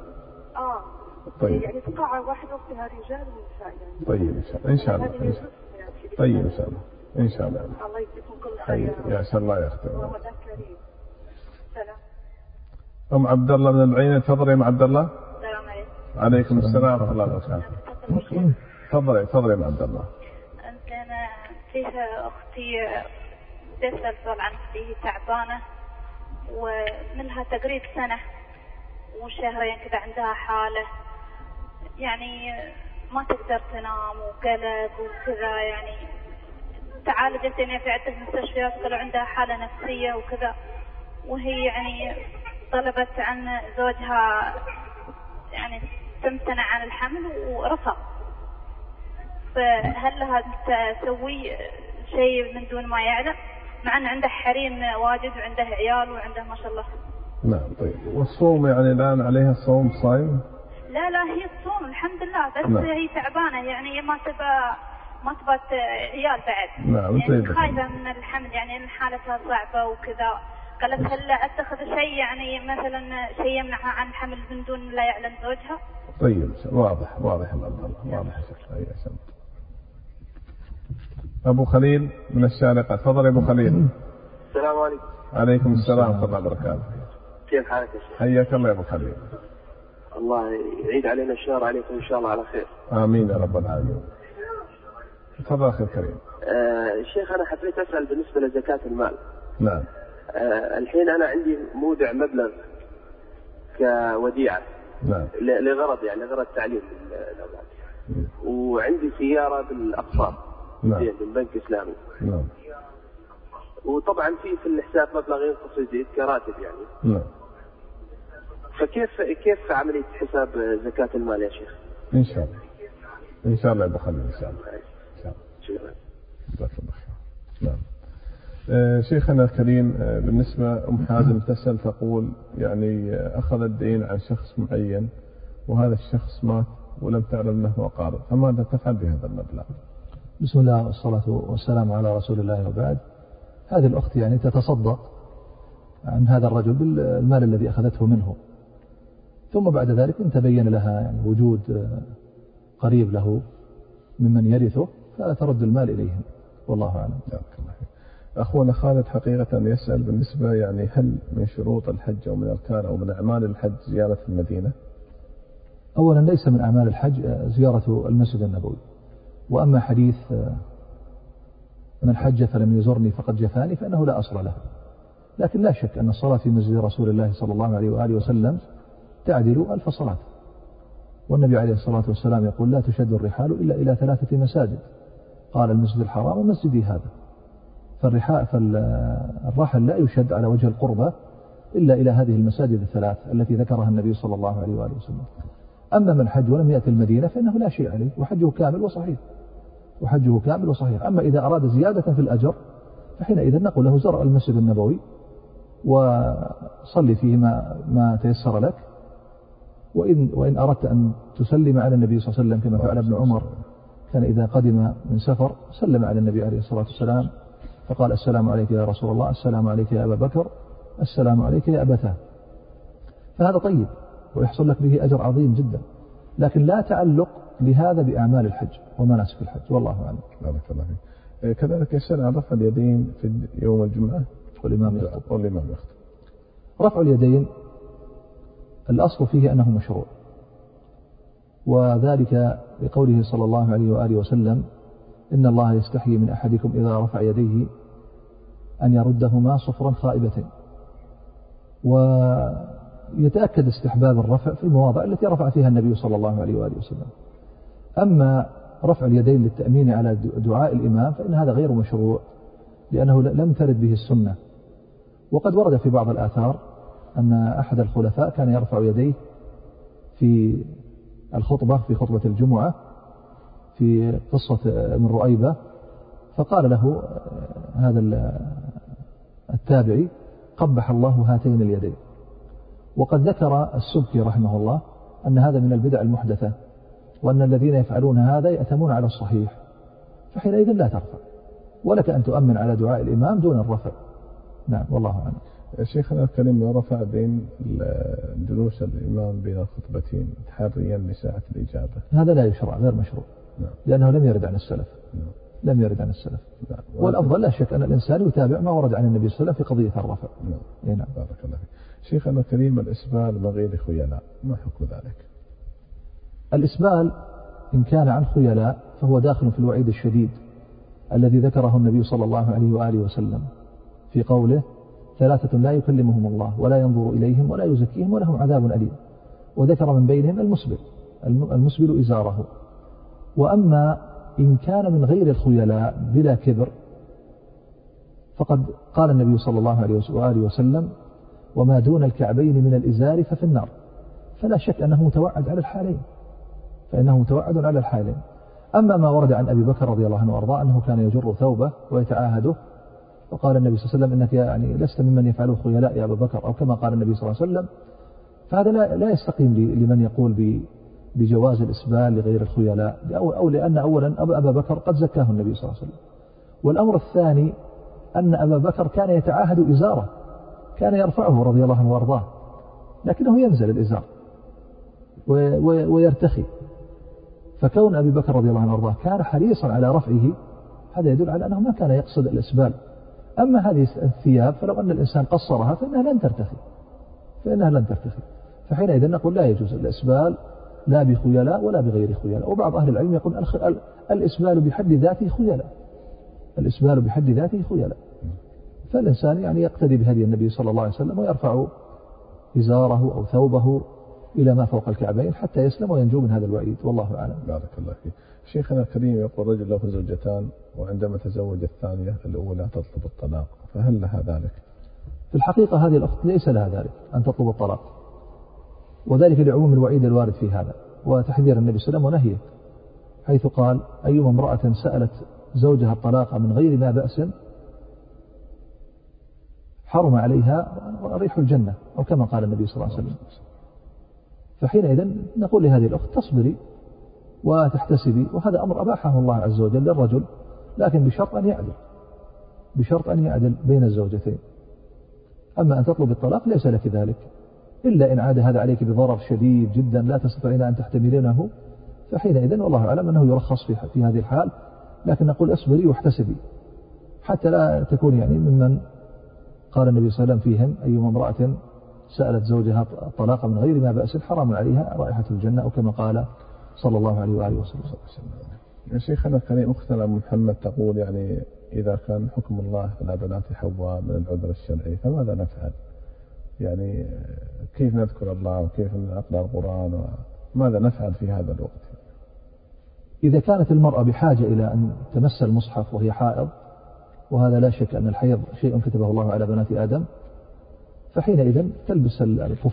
طيب. يعني قاعة واحدة وفيها رجال ونساء يعني. طيب إن شاء الله. طيب إن شاء الله. إن شاء الله. الله يجزيكم كل خير. يا شاء الله يا أختي. رمضان كريم. سلام. أم عبد الله من العين، تفضل يا أم عبد الله. السلام عليكم. عليكم السلام ورحمة الله وبركاته. تفضلي تفضلي يا أم عبد الله. أنا فيها أختي تسأل سؤال عن أختي تعبانة ومنها تقريب سنة وشهرين كذا، عندها حالة يعني ما تقدر تنام وقلق وكذا، يعني تعالجت يعني في عدة مستشفيات قالوا عندها حالة نفسية وكذا، وهي يعني طلبت عن زوجها يعني تمتنع عن الحمل ورفض، فهل لها تسوي شيء من دون ما يعلم، مع أن عنده حريم واجد وعنده عيال وعنده ما شاء الله؟ نعم. طيب والصوم يعني الآن عليها الصوم صايم؟ لا هي تصوم الحمد لله، بس نعم. هي تعبانة يعني ما تبغى عيال بعد. نعم. يعني خايفة من الحمل، يعني حالتها صعبة وكذا، قالت هل اتخذ شيء يعني مثلا شيء يمنعها عن الحمل من دون لا يعلم زوجها؟ طيب واضح يا عبد الله، واضح يا شيخ. أبو خليل من الشارقة، تفضل يا أبو خليل. السلام عليكم. عليكم السلام ورحمة الله وبركاته. كيف حالك يا شيخ؟ حياك الله يا أبو خليل. الله يعيد علينا الشهر عليكم إن شاء الله على خير. آمين يا رب العالمين. تفضل أخي الكريم. الشيخ أنا حبيت أسأل بالنسبة لزكاة المال. نعم. الحين أنا عندي مودع مبلغ كوديعة. نعم. لغرض يعني لغرض تعليم الأولاد. وعندي سيارة بالأقساط. نعم. من بنك إسلامي. نعم. وطبعا في الحساب مبلغ ينقص يزيد كراتب يعني. نعم. فكيف عملية حساب زكاة المال يا شيخ؟ إن شاء الله. إن شاء الله يا أبو خليل إن شاء الله. شكرا. نعم. شيخنا الكريم، بالنسبة أم حازم تسأل تقول يعني أخذ الدين عن شخص معين وهذا الشخص مات ولم تعلم له أقارب، فماذا تفعل بهذا المبلغ؟ بسم الله والصلاة والسلام على رسول الله وبعد. هذه الأخت يعني تتصدق عن هذا الرجل بالمال الذي أخذته منه، ثم بعد ذلك إن تبين لها يعني وجود قريب له ممن يرثه فترد المال إليهم، والله أعلم. أخونا خالد حقيقة يسأل بالنسبة يعني هل من شروط الحج أو من أركان أو من أعمال الحج زيارة المدينة؟ أولا ليس من أعمال الحج زيارة المسجد النبوي، وأما حديث من حج فلم يزرني فقد جفاني فإنه لا أصل له، لكن لا شك أن الصلاة في مسجد رسول الله صلى الله عليه وآله وسلم تعدل 1000 صلاة، والنبي عليه الصلاة والسلام يقول لا تشد الرحال إلا إلى 3 مساجد، قال المسجد الحرام ومسجدي هذا، فالرحل لا يشد على وجه القربة إلا إلى هذه المساجد 3 التي ذكرها النبي صلى الله عليه وآله وسلم. أما من حج ولم يأتي المدينة فإنه لا شيء عليه وحجه كامل وصحيح. أما إذا أراد زيادة في الأجر فحينئذ نقول له زر المسجد النبوي وصلي فيه ما تيسر لك، وإن أردت أن تسلم على النبي صلى الله عليه وسلم كما فعل ابن عمر، كان إذا قدم من سفر سلم على النبي عليه الصلاة والسلام فقال السلام عليك يا رسول الله، السلام عليك يا أبا بكر، السلام عليك يا أبتاه، فهذا طيب ويحصل لك به أجر عظيم جدا، لكن لا تعلق لهذا بأعمال الحج ومناسك الحج، والله أعلم. بارك الله فيك. كذلك يسأل عن رفع اليدين في يوم الجمعة والإمام يخطب. رفع اليدين الأصل فيه أنه مشروع، وذلك بقوله صلى الله عليه وآله وسلم: إن الله يستحيي من أحدكم إذا رفع يديه أن يردهما صفرا خائبتين. ويتأكد استحباب الرفع في المواضع التي رفع فيها النبي صلى الله عليه وآله وسلم. أما رفع اليدين للتأمين على دعاء الإمام فإن هذا غير مشروع، لأنه لم ترد به السنة. وقد ورد في بعض الآثار أن أحد الخلفاء كان يرفع يديه في الخطبة، في خطبة الجمعة، في قصة من رؤيبة، فقال له هذا التابعي: قبح الله هاتين اليدين. وقد ذكر السبكي رحمه الله أن هذا من البدع المحدثة، وأن الذين يفعلون هذا يأتمون على الصحيح، فحينئذ لا ترفع، ولك أن تؤمن على دعاء الإمام دون الرفع. نعم، والله أعلم. شيخنا الكريم، رفع بين جلوس الإمام بين الخطبتين تحريا لساعة الإجابة، هذا لا يشرع، غير مشروع. نعم. لأنه لم يرد عن السلف. نعم. لم يرد عن السلف. نعم. والأفضل لا شك أن الإنسان يتابع ما ورد عن النبي صلى الله عليه وسلم في قضية الرفع. نعم. نعم. بارك الله فيك. شيخنا الكريم، الإسبال بغير خيلاء ما حكم ذلك؟ الإسبال إن كان عن خيلاء فهو داخل في الوعيد الشديد الذي ذكره النبي صلى الله عليه وآله وسلم في قوله: 3 لا يكلمهم الله ولا ينظر إليهم ولا يزكيهم ولهم عذاب أليم. وذكر من بينهم المسبل إزاره. وأما إن كان من غير الخيلاء بلا كبر فقد قال النبي صلى الله عليه وآله وسلم: وما دون الكعبين من الإزار ففي النار. فلا شك أنه متوعد على الحالين، فإنه متوعد على الحالين. أما ما ورد عن أبي بكر رضي الله عنه وأرضاه أنه كان يجر ثوبه ويتعاهده، وقال النبي صلى الله عليه وسلم: إنك يعني لست ممن يفعله خيلاء يا أبا بكر، أو كما قال النبي صلى الله عليه وسلم. فهذا لا يستقيم لمن يقول بجواز الإسبال لغير الخيلاء، أو لأن أولا أبا بكر قد زكاه النبي صلى الله عليه وسلم. والأمر الثاني أن أبا بكر كان يتعاهد إزاره، كان يرفعه رضي الله عنه وأرضاه، لكنه ينزل الإزار ويرتخي. فكون أبي بكر رضي الله عنه وأرضاه كان حريصا على رفعه، هذا يدل على أنه ما كان يقصد الإسبال. أما هذه الثياب فلو أن الإنسان قصرها فإنها لن ترتخي. فحينئذ نقول لا يجوز الإسبال لا بخيلاء ولا بغير خيلاء. وبعض أهل العلم يقول الإسبال بحد ذاته خيلاء، الإسبال بحد ذاته خيلاء. فالإنسان يعني يقتدي بهدي النبي صلى الله عليه وسلم ويرفع إزاره أو ثوبه إلى ما فوق الكعبين حتى يسلم وينجو من هذا الوعيد، والله أعلم. بارك الله فيك. شيخنا الكريم، يقول رجل له زوجتان وعندما تزوج الثانية الأولى تطلب الطلاق، فهل لها ذلك؟ في الحقيقة هذه الأخت ليس لها ذلك أن تطلب الطلاق، وذلك لعموم الوعيد الوارد في هذا وتحذير النبي صلى الله عليه وسلم ونهيه، حيث قال: أيما امرأة سألت زوجها الطلاق من غير ما بأس حرم عليها ريح الجنة، أو كما قال النبي صلى الله عليه وسلم. فحينئذ نقول لهذه الأخت: تصبري وتحتسبي، وهذا أمر أباحه الله عز وجل للرجل، لكن بشرط أن يعدل بين الزوجتين. أما أن تطلب الطلاق ليس لك ذلك، إلا إن عاد هذا عليك بضرر شديد جدا لا تستطيعين أن تحتملينه، فحينئذ والله أعلم أنه يرخص في هذه الحال. لكن نقول: اصبري واحتسبي حتى لا تكون يعني ممن قال النبي صلى الله عليه وسلم فيهم: أيما امرأة سألت زوجها الطلاق من غير ما بأس حرام عليها رائحة الجنة، أو كما قال صلى الله عليه وآله وسلم. يا شيخنا الكريم، أختنا محمد تقول: يعني إذا كان حكم الله على بنات حواء من العذر الشرعي فماذا نفعل؟ يعني كيف نذكر الله وكيف نقرأ القرآن وماذا نفعل في هذا الوقت؟ إذا كانت المرأة بحاجة إلى أن تمس المصحف وهي حائض، وهذا لا شك أن الحيض شيء كتبه الله على بنات آدم، فحينئذ تلبس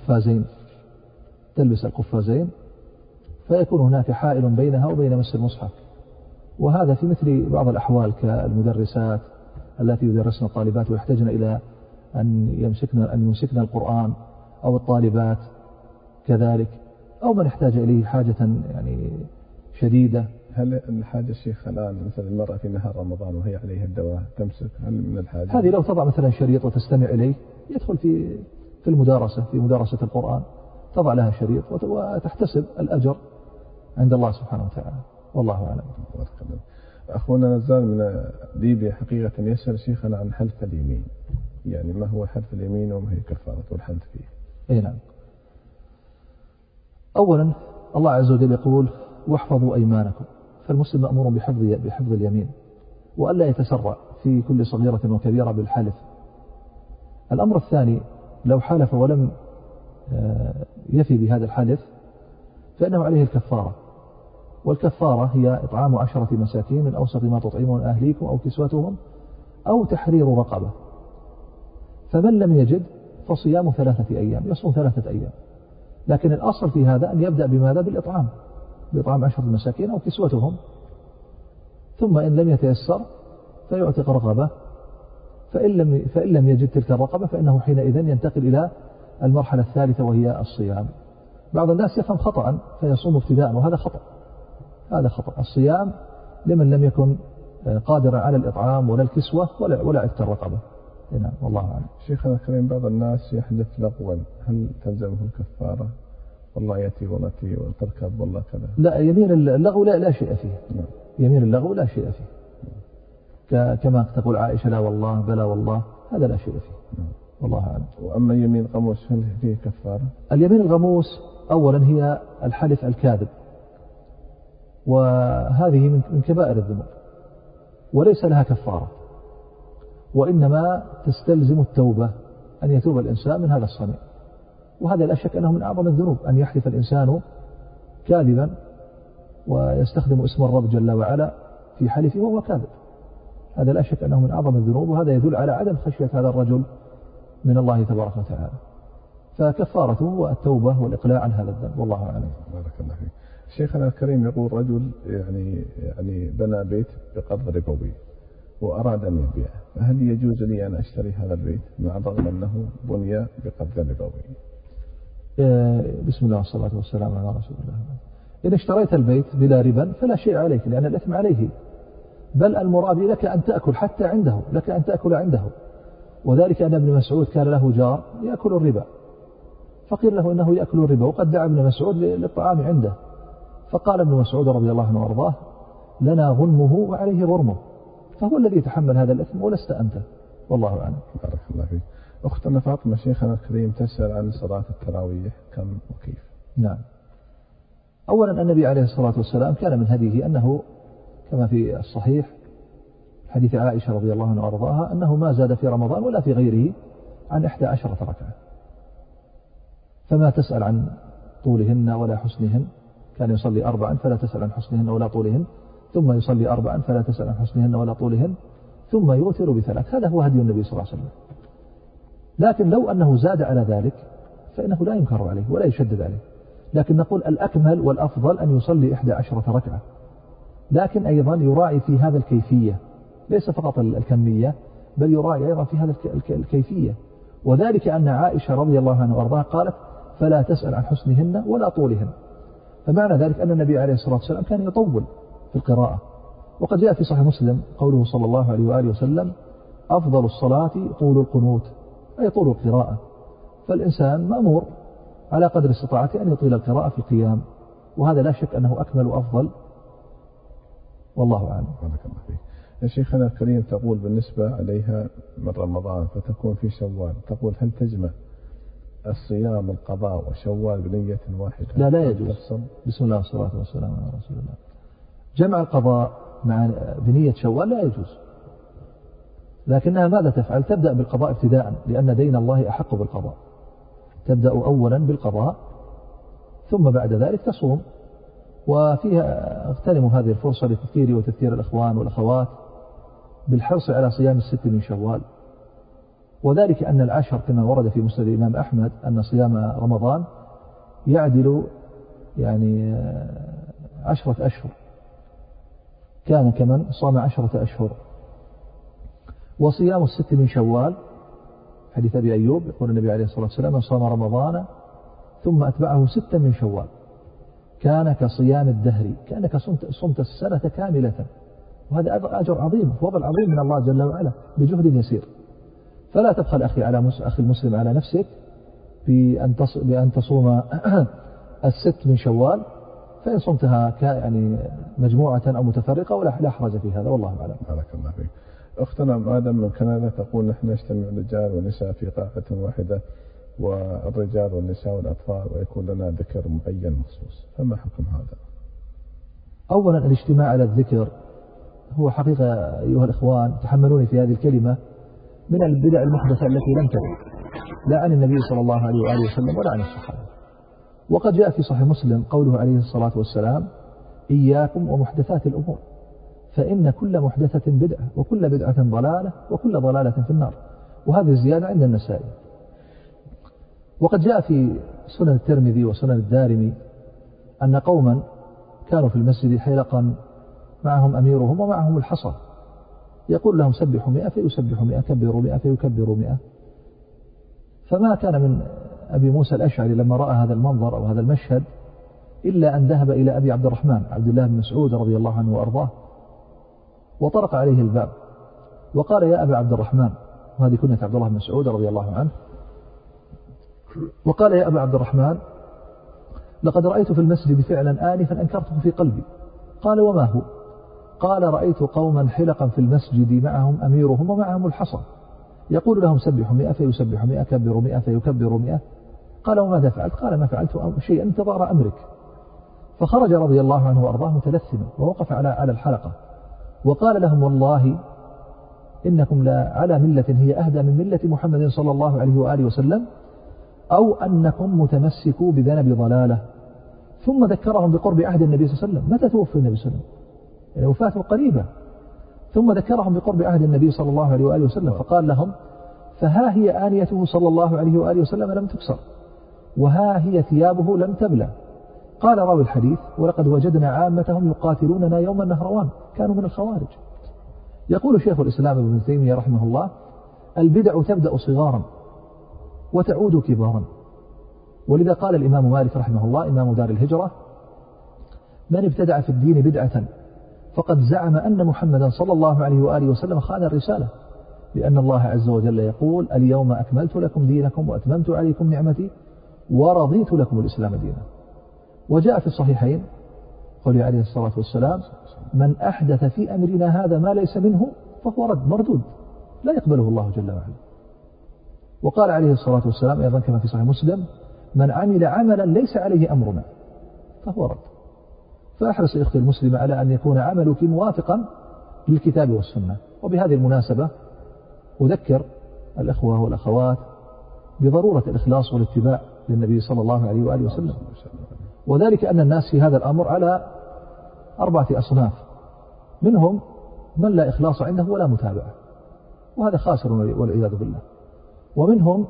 القفازين فيكون هناك حائل بينها وبين مس المصحف. وهذا في مثل بعض الأحوال كالمدرسات التي يدرسن الطالبات ويحتاجن إلى أن يمسكن القرآن، أو الطالبات كذلك، أو من يحتاج إليه حاجة يعني شديدة. هل الحاجة الشيخ الآن مثل المرأة في نهار رمضان وهي عليها الدواء تمسك، هل من الحاجة؟ هذه لو تضع مثلا شريط وتستمع إليه يدخل في المدارسة، في مدارسة القرآن، تضع لها شريط وتحتسب الأجر عند الله سبحانه وتعالى، والله أعلم. أخونا نزال من ليبيا حقيقة يسأل شيخنا عن حلف اليمين، يعني ما هو حلف اليمين وما هي كفارة الحلف فيه؟ أي نعم. أولا الله عز وجل يقول واحفظوا أيمانكم، فالمسلم مأمور بحفظ اليمين وألا يتسرع في كل صغيرة وكبيرة بالحلف. الأمر الثاني لو حلف ولم يفي بهذا الحلف فإنه عليه الكفارة، والكفارة هي إطعام 10 مساكين من أوسط ما تطعمون أهليكم أو كسوتهم أو تحرير رقبة. فمن لم يجد فصيام 3 أيام، يصوم 3 أيام. لكن الأصل في هذا أن يبدأ بماذا؟ بإطعام 10 مساكين أو كسوتهم، ثم إن لم يتيسر فيعتق رقبة، فإن لم يجد تلك الرقبة فإنه حينئذ ينتقل إلى المرحلة الثالثة وهي الصيام. بعض الناس يفهم خطأ فيصوم ابتداء، وهذا خطأ. هذا خطأ. الصيام لمن لم يكن قادرا على الإطعام ولا الكسوة ولا عتق الرقبة. نعم والله أعلم. شيخنا الكريم، بعض الناس يحدث لغوا، هل تلزمه الكفارة؟ والله يأتي ونتي وتركب والله كذا. لا، يمين اللغو لا شيء فيه. نعم. يمين اللغو لا شيء فيه. كما تقول عائشة لا والله بلا والله، هذا لا شيء فيه. نعم. والله أعلم. وأما يمين الغموس هل فيه كفارة؟ اليمين الغموس أولا هي الحلف الكاذب، وهذه من كبائر الذنوب وليس لها كفارة، وإنما تستلزم التوبة، أن يتوب الإنسان من هذا الصنيع. وهذا لا شك أنه من أعظم الذنوب، أن يحلف الإنسان كاذبا ويستخدم اسم الرب جل وعلا في حلفه وهو كاذب. هذا لا شك أنه من أعظم الذنوب، وهذا يدل على عدم خشية هذا الرجل من الله تبارك وتعالى. فكفارته هو التوبة والإقلاع عن هذا الذنب، والله أعلم. بارك الله فيك. شيخنا الكريم، يقول رجل يعني بنى بيت بقرض ربوي وأراد أن يبيعه، فهل يجوز لي أن أشتري هذا البيت مع الرغم أنه بني بقرض ربوي؟ بسم الله والصلاة والسلام على رسول الله. إن اشتريت البيت بلا ربا فلا شيء عليك، لأن الإثم عليه، بل المراد لك أن تأكل حتى عنده، لك أن تأكل عنده. وذلك أن ابن مسعود كان له جار يأكل الربا، فقيل له إنه يأكل الربا، وقد دعا ابن مسعود للطعام عنده، فقال ابن مسعود رضي الله عنه وارضاه لنا غنمه وعليه غرمه، فهو الذي يتحمل هذا الإثم ولست أنت، والله أعلم. بارك الله فيك. أختنا فاطمة شيخنا الكريم تسأل عن صلاة التراويح كم وكيف؟ نعم. أولا النبي عليه الصلاة والسلام كان من هديه أنه كما في الصحيح حديث عائشة رضي الله عنها وارضاها أنه ما زاد في رمضان ولا في غيره عن 11 ركعة، فما تسأل عن طولهن ولا حسنهن. كان يصلي 4 فلا تسأل عن حسنهن ولا طولهن، ثم يصلي 4 فلا تسأل عن حسنهن ولا طولهن، ثم يوتر ب3. هذا هو هدي النبي صلى الله عليه وسلم. لكن لو أنه زاد على ذلك فإنه لا ينكر عليه ولا يشدد عليه، لكن نقول الأكمل والأفضل أن يصلي 11 ركعة، لكن أيضا يراعي في هذا الكيفية، ليس فقط الكمية، بل يراعي أيضا في هذا الكيفية. وذلك أن عائشة رضي الله عنها وارضاها قالت فلا تسأل عن حسنهن ولا طولهن، فمعنى ذلك أن النبي عليه الصلاة والسلام كان يطول في القراءة. وقد جاء في صحيح مسلم قوله صلى الله عليه وآله وسلم أفضل الصلاة طول القنوت، أي طول القراءة. فالإنسان مأمور على قدر استطاعته أن يطيل القراءة في القيام، وهذا لا شك أنه أكمل وأفضل، والله أعلم. بارك الله فيك. يا شيخنا الكريم، تقول بالنسبة عليها من رمضان فتكون في شوال، تقول هل تجمع الصيام القضاء وشوال بنية واحدة؟ لا يجوز. بسم الله والصلاة والسلام على رسول الله. جمع القضاء مع بنية شوال لا يجوز، لكنها ماذا تفعل؟ تبدأ بالقضاء ابتداء، لأن دين الله أحق بالقضاء. تبدأ أولا بالقضاء ثم بعد ذلك تصوم. وفيها اغتنموا هذه الفرصة لتذكير وتذكير الأخوان والأخوات بالحرص على صيام 6 من شوال، وذلك أن العشر كما ورد في مسند الإمام أحمد أن صيام رمضان يعدل 10 أشهر، كان كمن صام 10 أشهر. وصيام 6 من شوال حديث أبي أيوب يقول النبي عليه الصلاة والسلام من صام رمضان ثم أتبعه 6 من شوال كان كصيام الدهر، كأنك صمت السنة كاملة. وهذا أجر عظيم، فضل عظيم من الله جل وعلا بجهد يسير. فلا تبخل أخي المسلم على نفسك بأن تصوم 6 من شوال، فإن صمتها مجموعة أو متفرقة ولا حرج في هذا، والله أعلم. بارك الله فيك. أختنا آدم من كندا تقول نحن نجتمع رجال ونساء في قاعة واحدة والرجال والنساء والأطفال ويكون لنا ذكر معين مخصوص، فما حكم هذا؟ أولا الاجتماع على الذكر هو حقيقة أيها الإخوان تحملوني في هذه الكلمة من البدع المحدثة التي لم ترد لا عن النبي صلى الله عليه وآله وسلم ولا عن الصحابة. وقد جاء في صحيح مسلم قوله عليه الصلاة والسلام: إياكم ومحدثات الأمور فإن كل محدثة بدعة وكل بدعة ضلالة وكل ضلالة في النار. وهذه الزيادة عند النسائي. وقد جاء في سنن الترمذي وسنن الدارمي أن قوما كانوا في المسجد حلقا معهم أميرهم ومعهم الحصى، يقول لهم سبحوا 100 فيسبحوا 100، كبروا 100 فيكبروا 100. فما كان من أبي موسى الأشعري لما رأى هذا المنظر أو هذا المشهد إلا أن ذهب إلى أبي عبد الرحمن عبد الله بن مسعود رضي الله عنه وأرضاه وطرق عليه الباب وقال: يا أبا عبد الرحمن، وهذه كنية عبد الله بن مسعود رضي الله عنه، وقال: يا أبا عبد الرحمن، لقد رأيت في المسجد فعلا آنفا أنكرته في قلبي. قال: وما هو؟ قال: رأيت قوما حلقا في المسجد معهم أميرهم ومعهم الحصى، يقول لهم سبحوا 100 فيسبحوا 100، كبروا 100 فيكبروا 100. قال: وماذا فعلت؟ قال: ما فعلت شيئا انتظار أمرك. فخرج رضي الله عنه وأرضاه متلثما ووقف على الحلقة وقال لهم: والله إنكم لا على ملة هي أهدى من ملة محمد صلى الله عليه وآله وسلم، أو أنكم متمسكوا بذنب ضلالة. ثم ذكرهم بقرب عهد النبي صلى الله عليه وسلم. متى توفي النبي صلى الله عليه وسلم؟ يعني وفاته قريبة. ثم ذكرهم بقرب عهد النبي صلى الله عليه وآله وسلم فقال لهم: فها هي آنيته صلى الله عليه وآله وسلم لم تكسر، وها هي ثيابه لم تبلى. قال راوي الحديث: ولقد وجدنا عامتهم يقاتلوننا يوم النهروان، كانوا من الخوارج. يقول شيخ الإسلام ابن تيمية رحمه الله: البدع تبدأ صغارا وتعود كبارا. ولذا قال الإمام مالك رحمه الله إمام دار الهجرة: من ابتدع في الدين بدعة فقد زعم أن محمدا صلى الله عليه وآله وسلم خان الرسالة، لأن الله عز وجل يقول: اليوم أكملت لكم دينكم وأتممت عليكم نعمتي ورضيت لكم الإسلام دينا. وجاء في الصحيحين قوله عليه الصلاة والسلام: من أحدث في أمرنا هذا ما ليس منه فهو رد مردود لا يقبله الله جل وعلا. وقال عليه الصلاة والسلام أيضا كما في صحيح مسلم: من عمل عملا ليس عليه أمرنا فهو رد. فأحرص أختي المسلمة على أن يكون عملك موافقا للكتاب والسنة. وبهذه المناسبة أذكر الأخوة والأخوات بضرورة الإخلاص والاتباع للنبي صلى الله عليه وآله وسلم، وذلك أن الناس في هذا الأمر على 4 أصناف: منهم من لا إخلاص عنده ولا متابعة، وهذا خاسر والعياذ بالله. ومنهم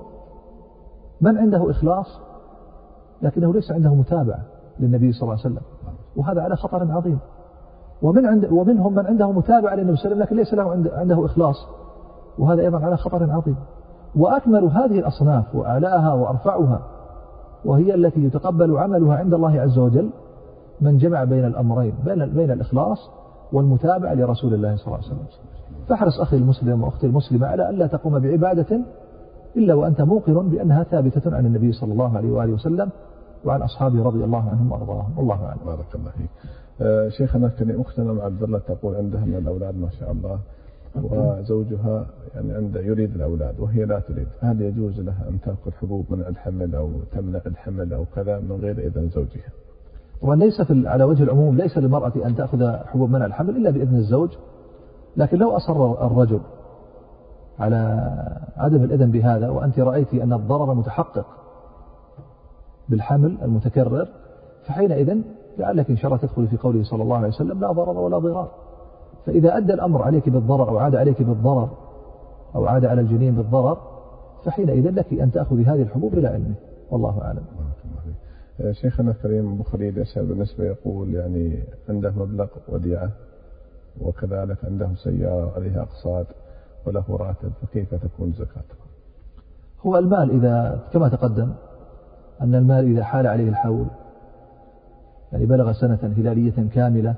من عنده إخلاص لكنه ليس عنده متابعة للنبي صلى الله عليه وسلم، وهذا على خطر عظيم. ومنهم من عنده متابعة للنبي صلى الله عليه وسلم لكن ليس له عنده إخلاص، وهذا أيضا على خطر عظيم. وأكمل هذه الأصناف وأعلاها وأرفعها وهي التي يتقبل عملها عند الله عز وجل من جمع بين الأمرين، بين الإخلاص والمتابعة لرسول الله صلى الله عليه وسلم. فاحرص أخي المسلم وأختي المسلمة على ألا تقوم بعبادة إلا وأنت موقن بأنها ثابتة عن النبي صلى الله عليه وآله وسلم وعن أصحابه رضي الله عنهم وأرضاهم. والله أعلم. بارك الله فيك. شيخنا أختنا عبد الله تقول عندها من الأولاد ما شاء الله، وزوجها يعني يريد الأولاد وهي لا تريد، هل يجوز لها أن تأخذ حبوب من الحمل أو تمنع الحمل أو كذا من غير إذن زوجها؟ وليس على وجه العموم ليس للمرأة أن تأخذ حبوب منع الحمل إلا بإذن الزوج، لكن لو أصر الرجل على عدم الإذن بهذا وأنت رأيت أن الضرر متحقق بالحمل المتكرر، فحينئذ لعلك إن شاء الله تدخل في قوله صلى الله عليه وسلم: لا ضرر ولا ضرار. فإذا أدى الأمر عليك بالضرر أو عاد عليك بالضرر أو عاد على الجنين بالضرر، فحينئذ لك أن تأخذ هذه الحبوب إلى علمه، والله أعلم. شيخنا الكريم أبو خليل يسأل بالنسبة، يقول يعني عنده مبلغ وديعة وكذلك عنده سيارة عليها أقساط وله راتب، فكيف تكون زكاته؟ هو المال إذا كما تقدم أن المال إذا حال عليه الحول يعني بلغ سنة هلالية كاملة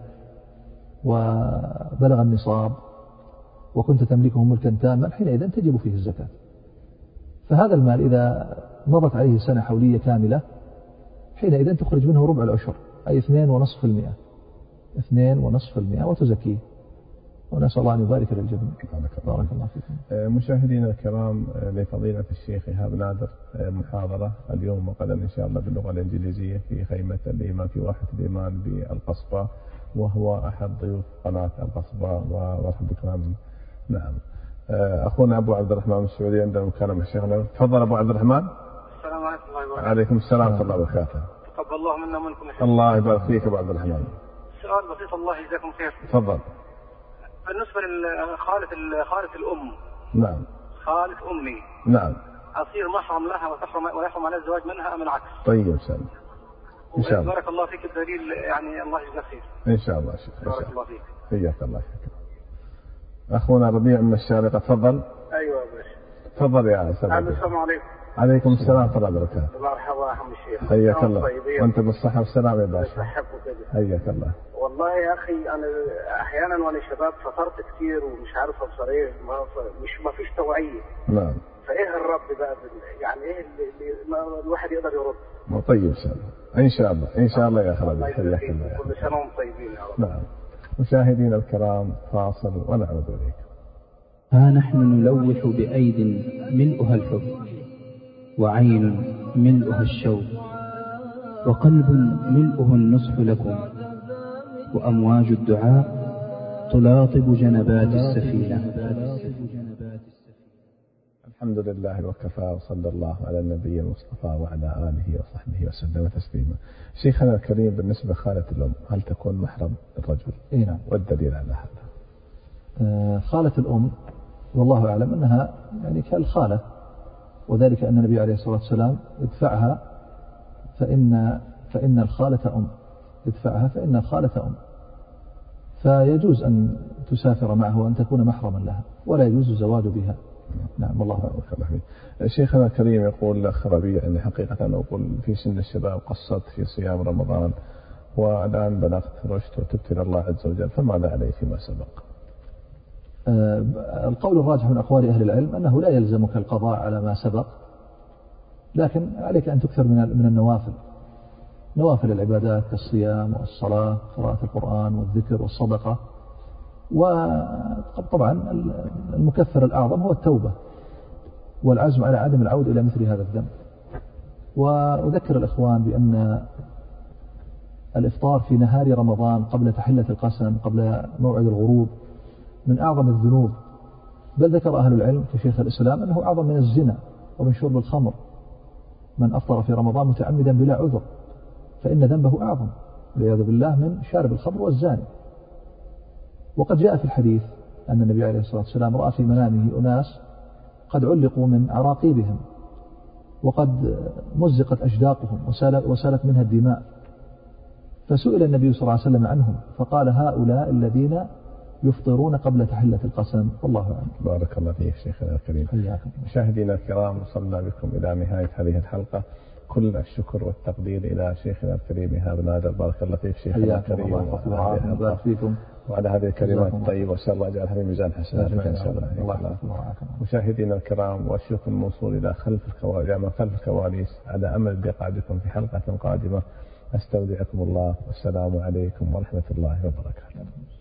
وبلغ النصاب وكنت تملكه ملكا تاما، حينئذ تجب فيه الزكاة. فهذا المال إذا مضت عليه سنة حولية كاملة حينئذ تخرج منه ربع العشر، أي 2.5%، 2.5% وتزكيه. ونسأل الله أن يبارك للجميع. بارك الله فيكم. مشاهدينا الكرام، لفضيلة الشيخ إيهاب نادر محاضرة اليوم وغدا إن شاء الله باللغة الإنجليزية في خيمة الإيمان في واحة الإيمان بالقصبة، وهو أحد ضيوف قناة القصبة، ومرحبا بكم. نعم. أخونا أبو عبد الرحمن من السعودية عندنا مكالمة شيخنا. تفضل أبو عبد الرحمن. السلام عليكم ورحمة الله وبركاته. عليكم السلام ورحمة الله وبركاته. تقبل الله منا ومنكم. الله يبارك فيك أبو عبد الرحمن. سؤال بسيط الله يجزاكم خير. تفضل. بالنسبة لخالة الأم. نعم. خالة أمي. نعم. أصير محرم لها ويحرم على الزواج منها أم العكس؟ طيب سلام. إن شاء الله. بارك الله فيك الدليل يعني الله يجزاك خير. إن شاء الله شيخ. بارك الله فيك. حياك الله فيك. أخونا ربيع من الشارقة تفضل. أيوة باشا. تفضل يا سلام. السلام عليكم. عليكم السلام ورحمة الله وبركاته. مرحبا يا حمد الشيخ. حياك الله. وأنت بالصحة والسلام يا باشا. يصحبك كده. حياك الله. والله يا أخي أنا أحيانا وأنا شباب فطرت كتير ومش عارف أبصر إيه، ما فيش توعية. نعم. فإيه الرد بقى يعني إيه اللي الواحد يقدر يرد؟ طيب إن شاء الله. إن شاء الله. إن شاء الله يا أخي. حياك الله. كل سنة وأنتم طيبين يا رب. نعم. مشاهدينا الكرام، فاصل ونعود إليكم. ها نحن نلوح بأيد ملؤها الحب، وعين ملؤها الشوق، وقلب ملؤه النصح لكم، وأمواج الدعاء تلاطب جنبات السفينة. الحمد لله وكفى، وصلى الله على النبي المصطفى وعلى آله وصحبه وسلم تسليما. شيخنا الكريم، بالنسبة خالة الأم هل تكون محرم الرجل؟ إيه نعم. والدليل على هذا؟ خالة الأم والله أعلم أنها يعني كالخالة، وذلك أن النبي عليه الصلاة والسلام ادفعها فإن الخالة أم، ادفعها فإن الخالة أم، فيجوز أن تسافر معه وأن تكون محرما لها، ولا يجوز الزواج بها. نعم والله أعلم. شيخنا الكريم يقول الأخ ربيع أن حقيقة أنا أقول في سن الشباب قصرت في صيام رمضان، والآن بلغت رشد وتبت إلى الله عز وجل، فماذا علي فيما سبق؟ القول الراجح من أقوال أهل العلم أنه لا يلزمك القضاء على ما سبق، لكن عليك أن تكثر من النوافل، نوافل العبادات كالصيام والصلاة، قراءة القرآن والذكر والصدقة. وطبعا المكفر الأعظم هو التوبة والعزم على عدم العود إلى مثل هذا الذنب. وأذكر الإخوان بأن الإفطار في نهار رمضان قبل تحلة القسم قبل موعد الغروب من أعظم الذنوب، بل ذكر أهل العلم كشيخ الإسلام أنه أعظم من الزنا ومن شرب الخمر. من أفطر في رمضان متعمدا بلا عذر فإن ذنبه أعظم والعياذ بالله من شارب الخمر والزاني. وقد جاء في الحديث أن النبي عليه الصلاة والسلام رأى في منامه أناس قد علقوا من عراقيبهم وقد مزقت أجداقهم وسالت منها الدماء، فسئل النبي صلى الله عليه وسلم عنهم فقال هؤلاء الذين يفطرون قبل تحلة القسم. والله أعلم. بارك الله فيك شيخنا الكريم. مشاهدينا الكرام، وصلنا بكم إلى نهاية هذه الحلقة. كل الشكر والتقدير إلى شيخنا الكريم إيهاب نادر. بارك الله فيك شيخنا الكريم وعلى هذه الكلمات الطيبة، وإن شاء الله يجعلها في ميزان حسناتك إن شاء الله. مشاهدينا الكرام، والشكر الموصول إلى خلف الكواليس على أمل اللقاء بكم في حلقة قادمة. أستودعكم الله، والسلام عليكم ورحمة الله وبركاته.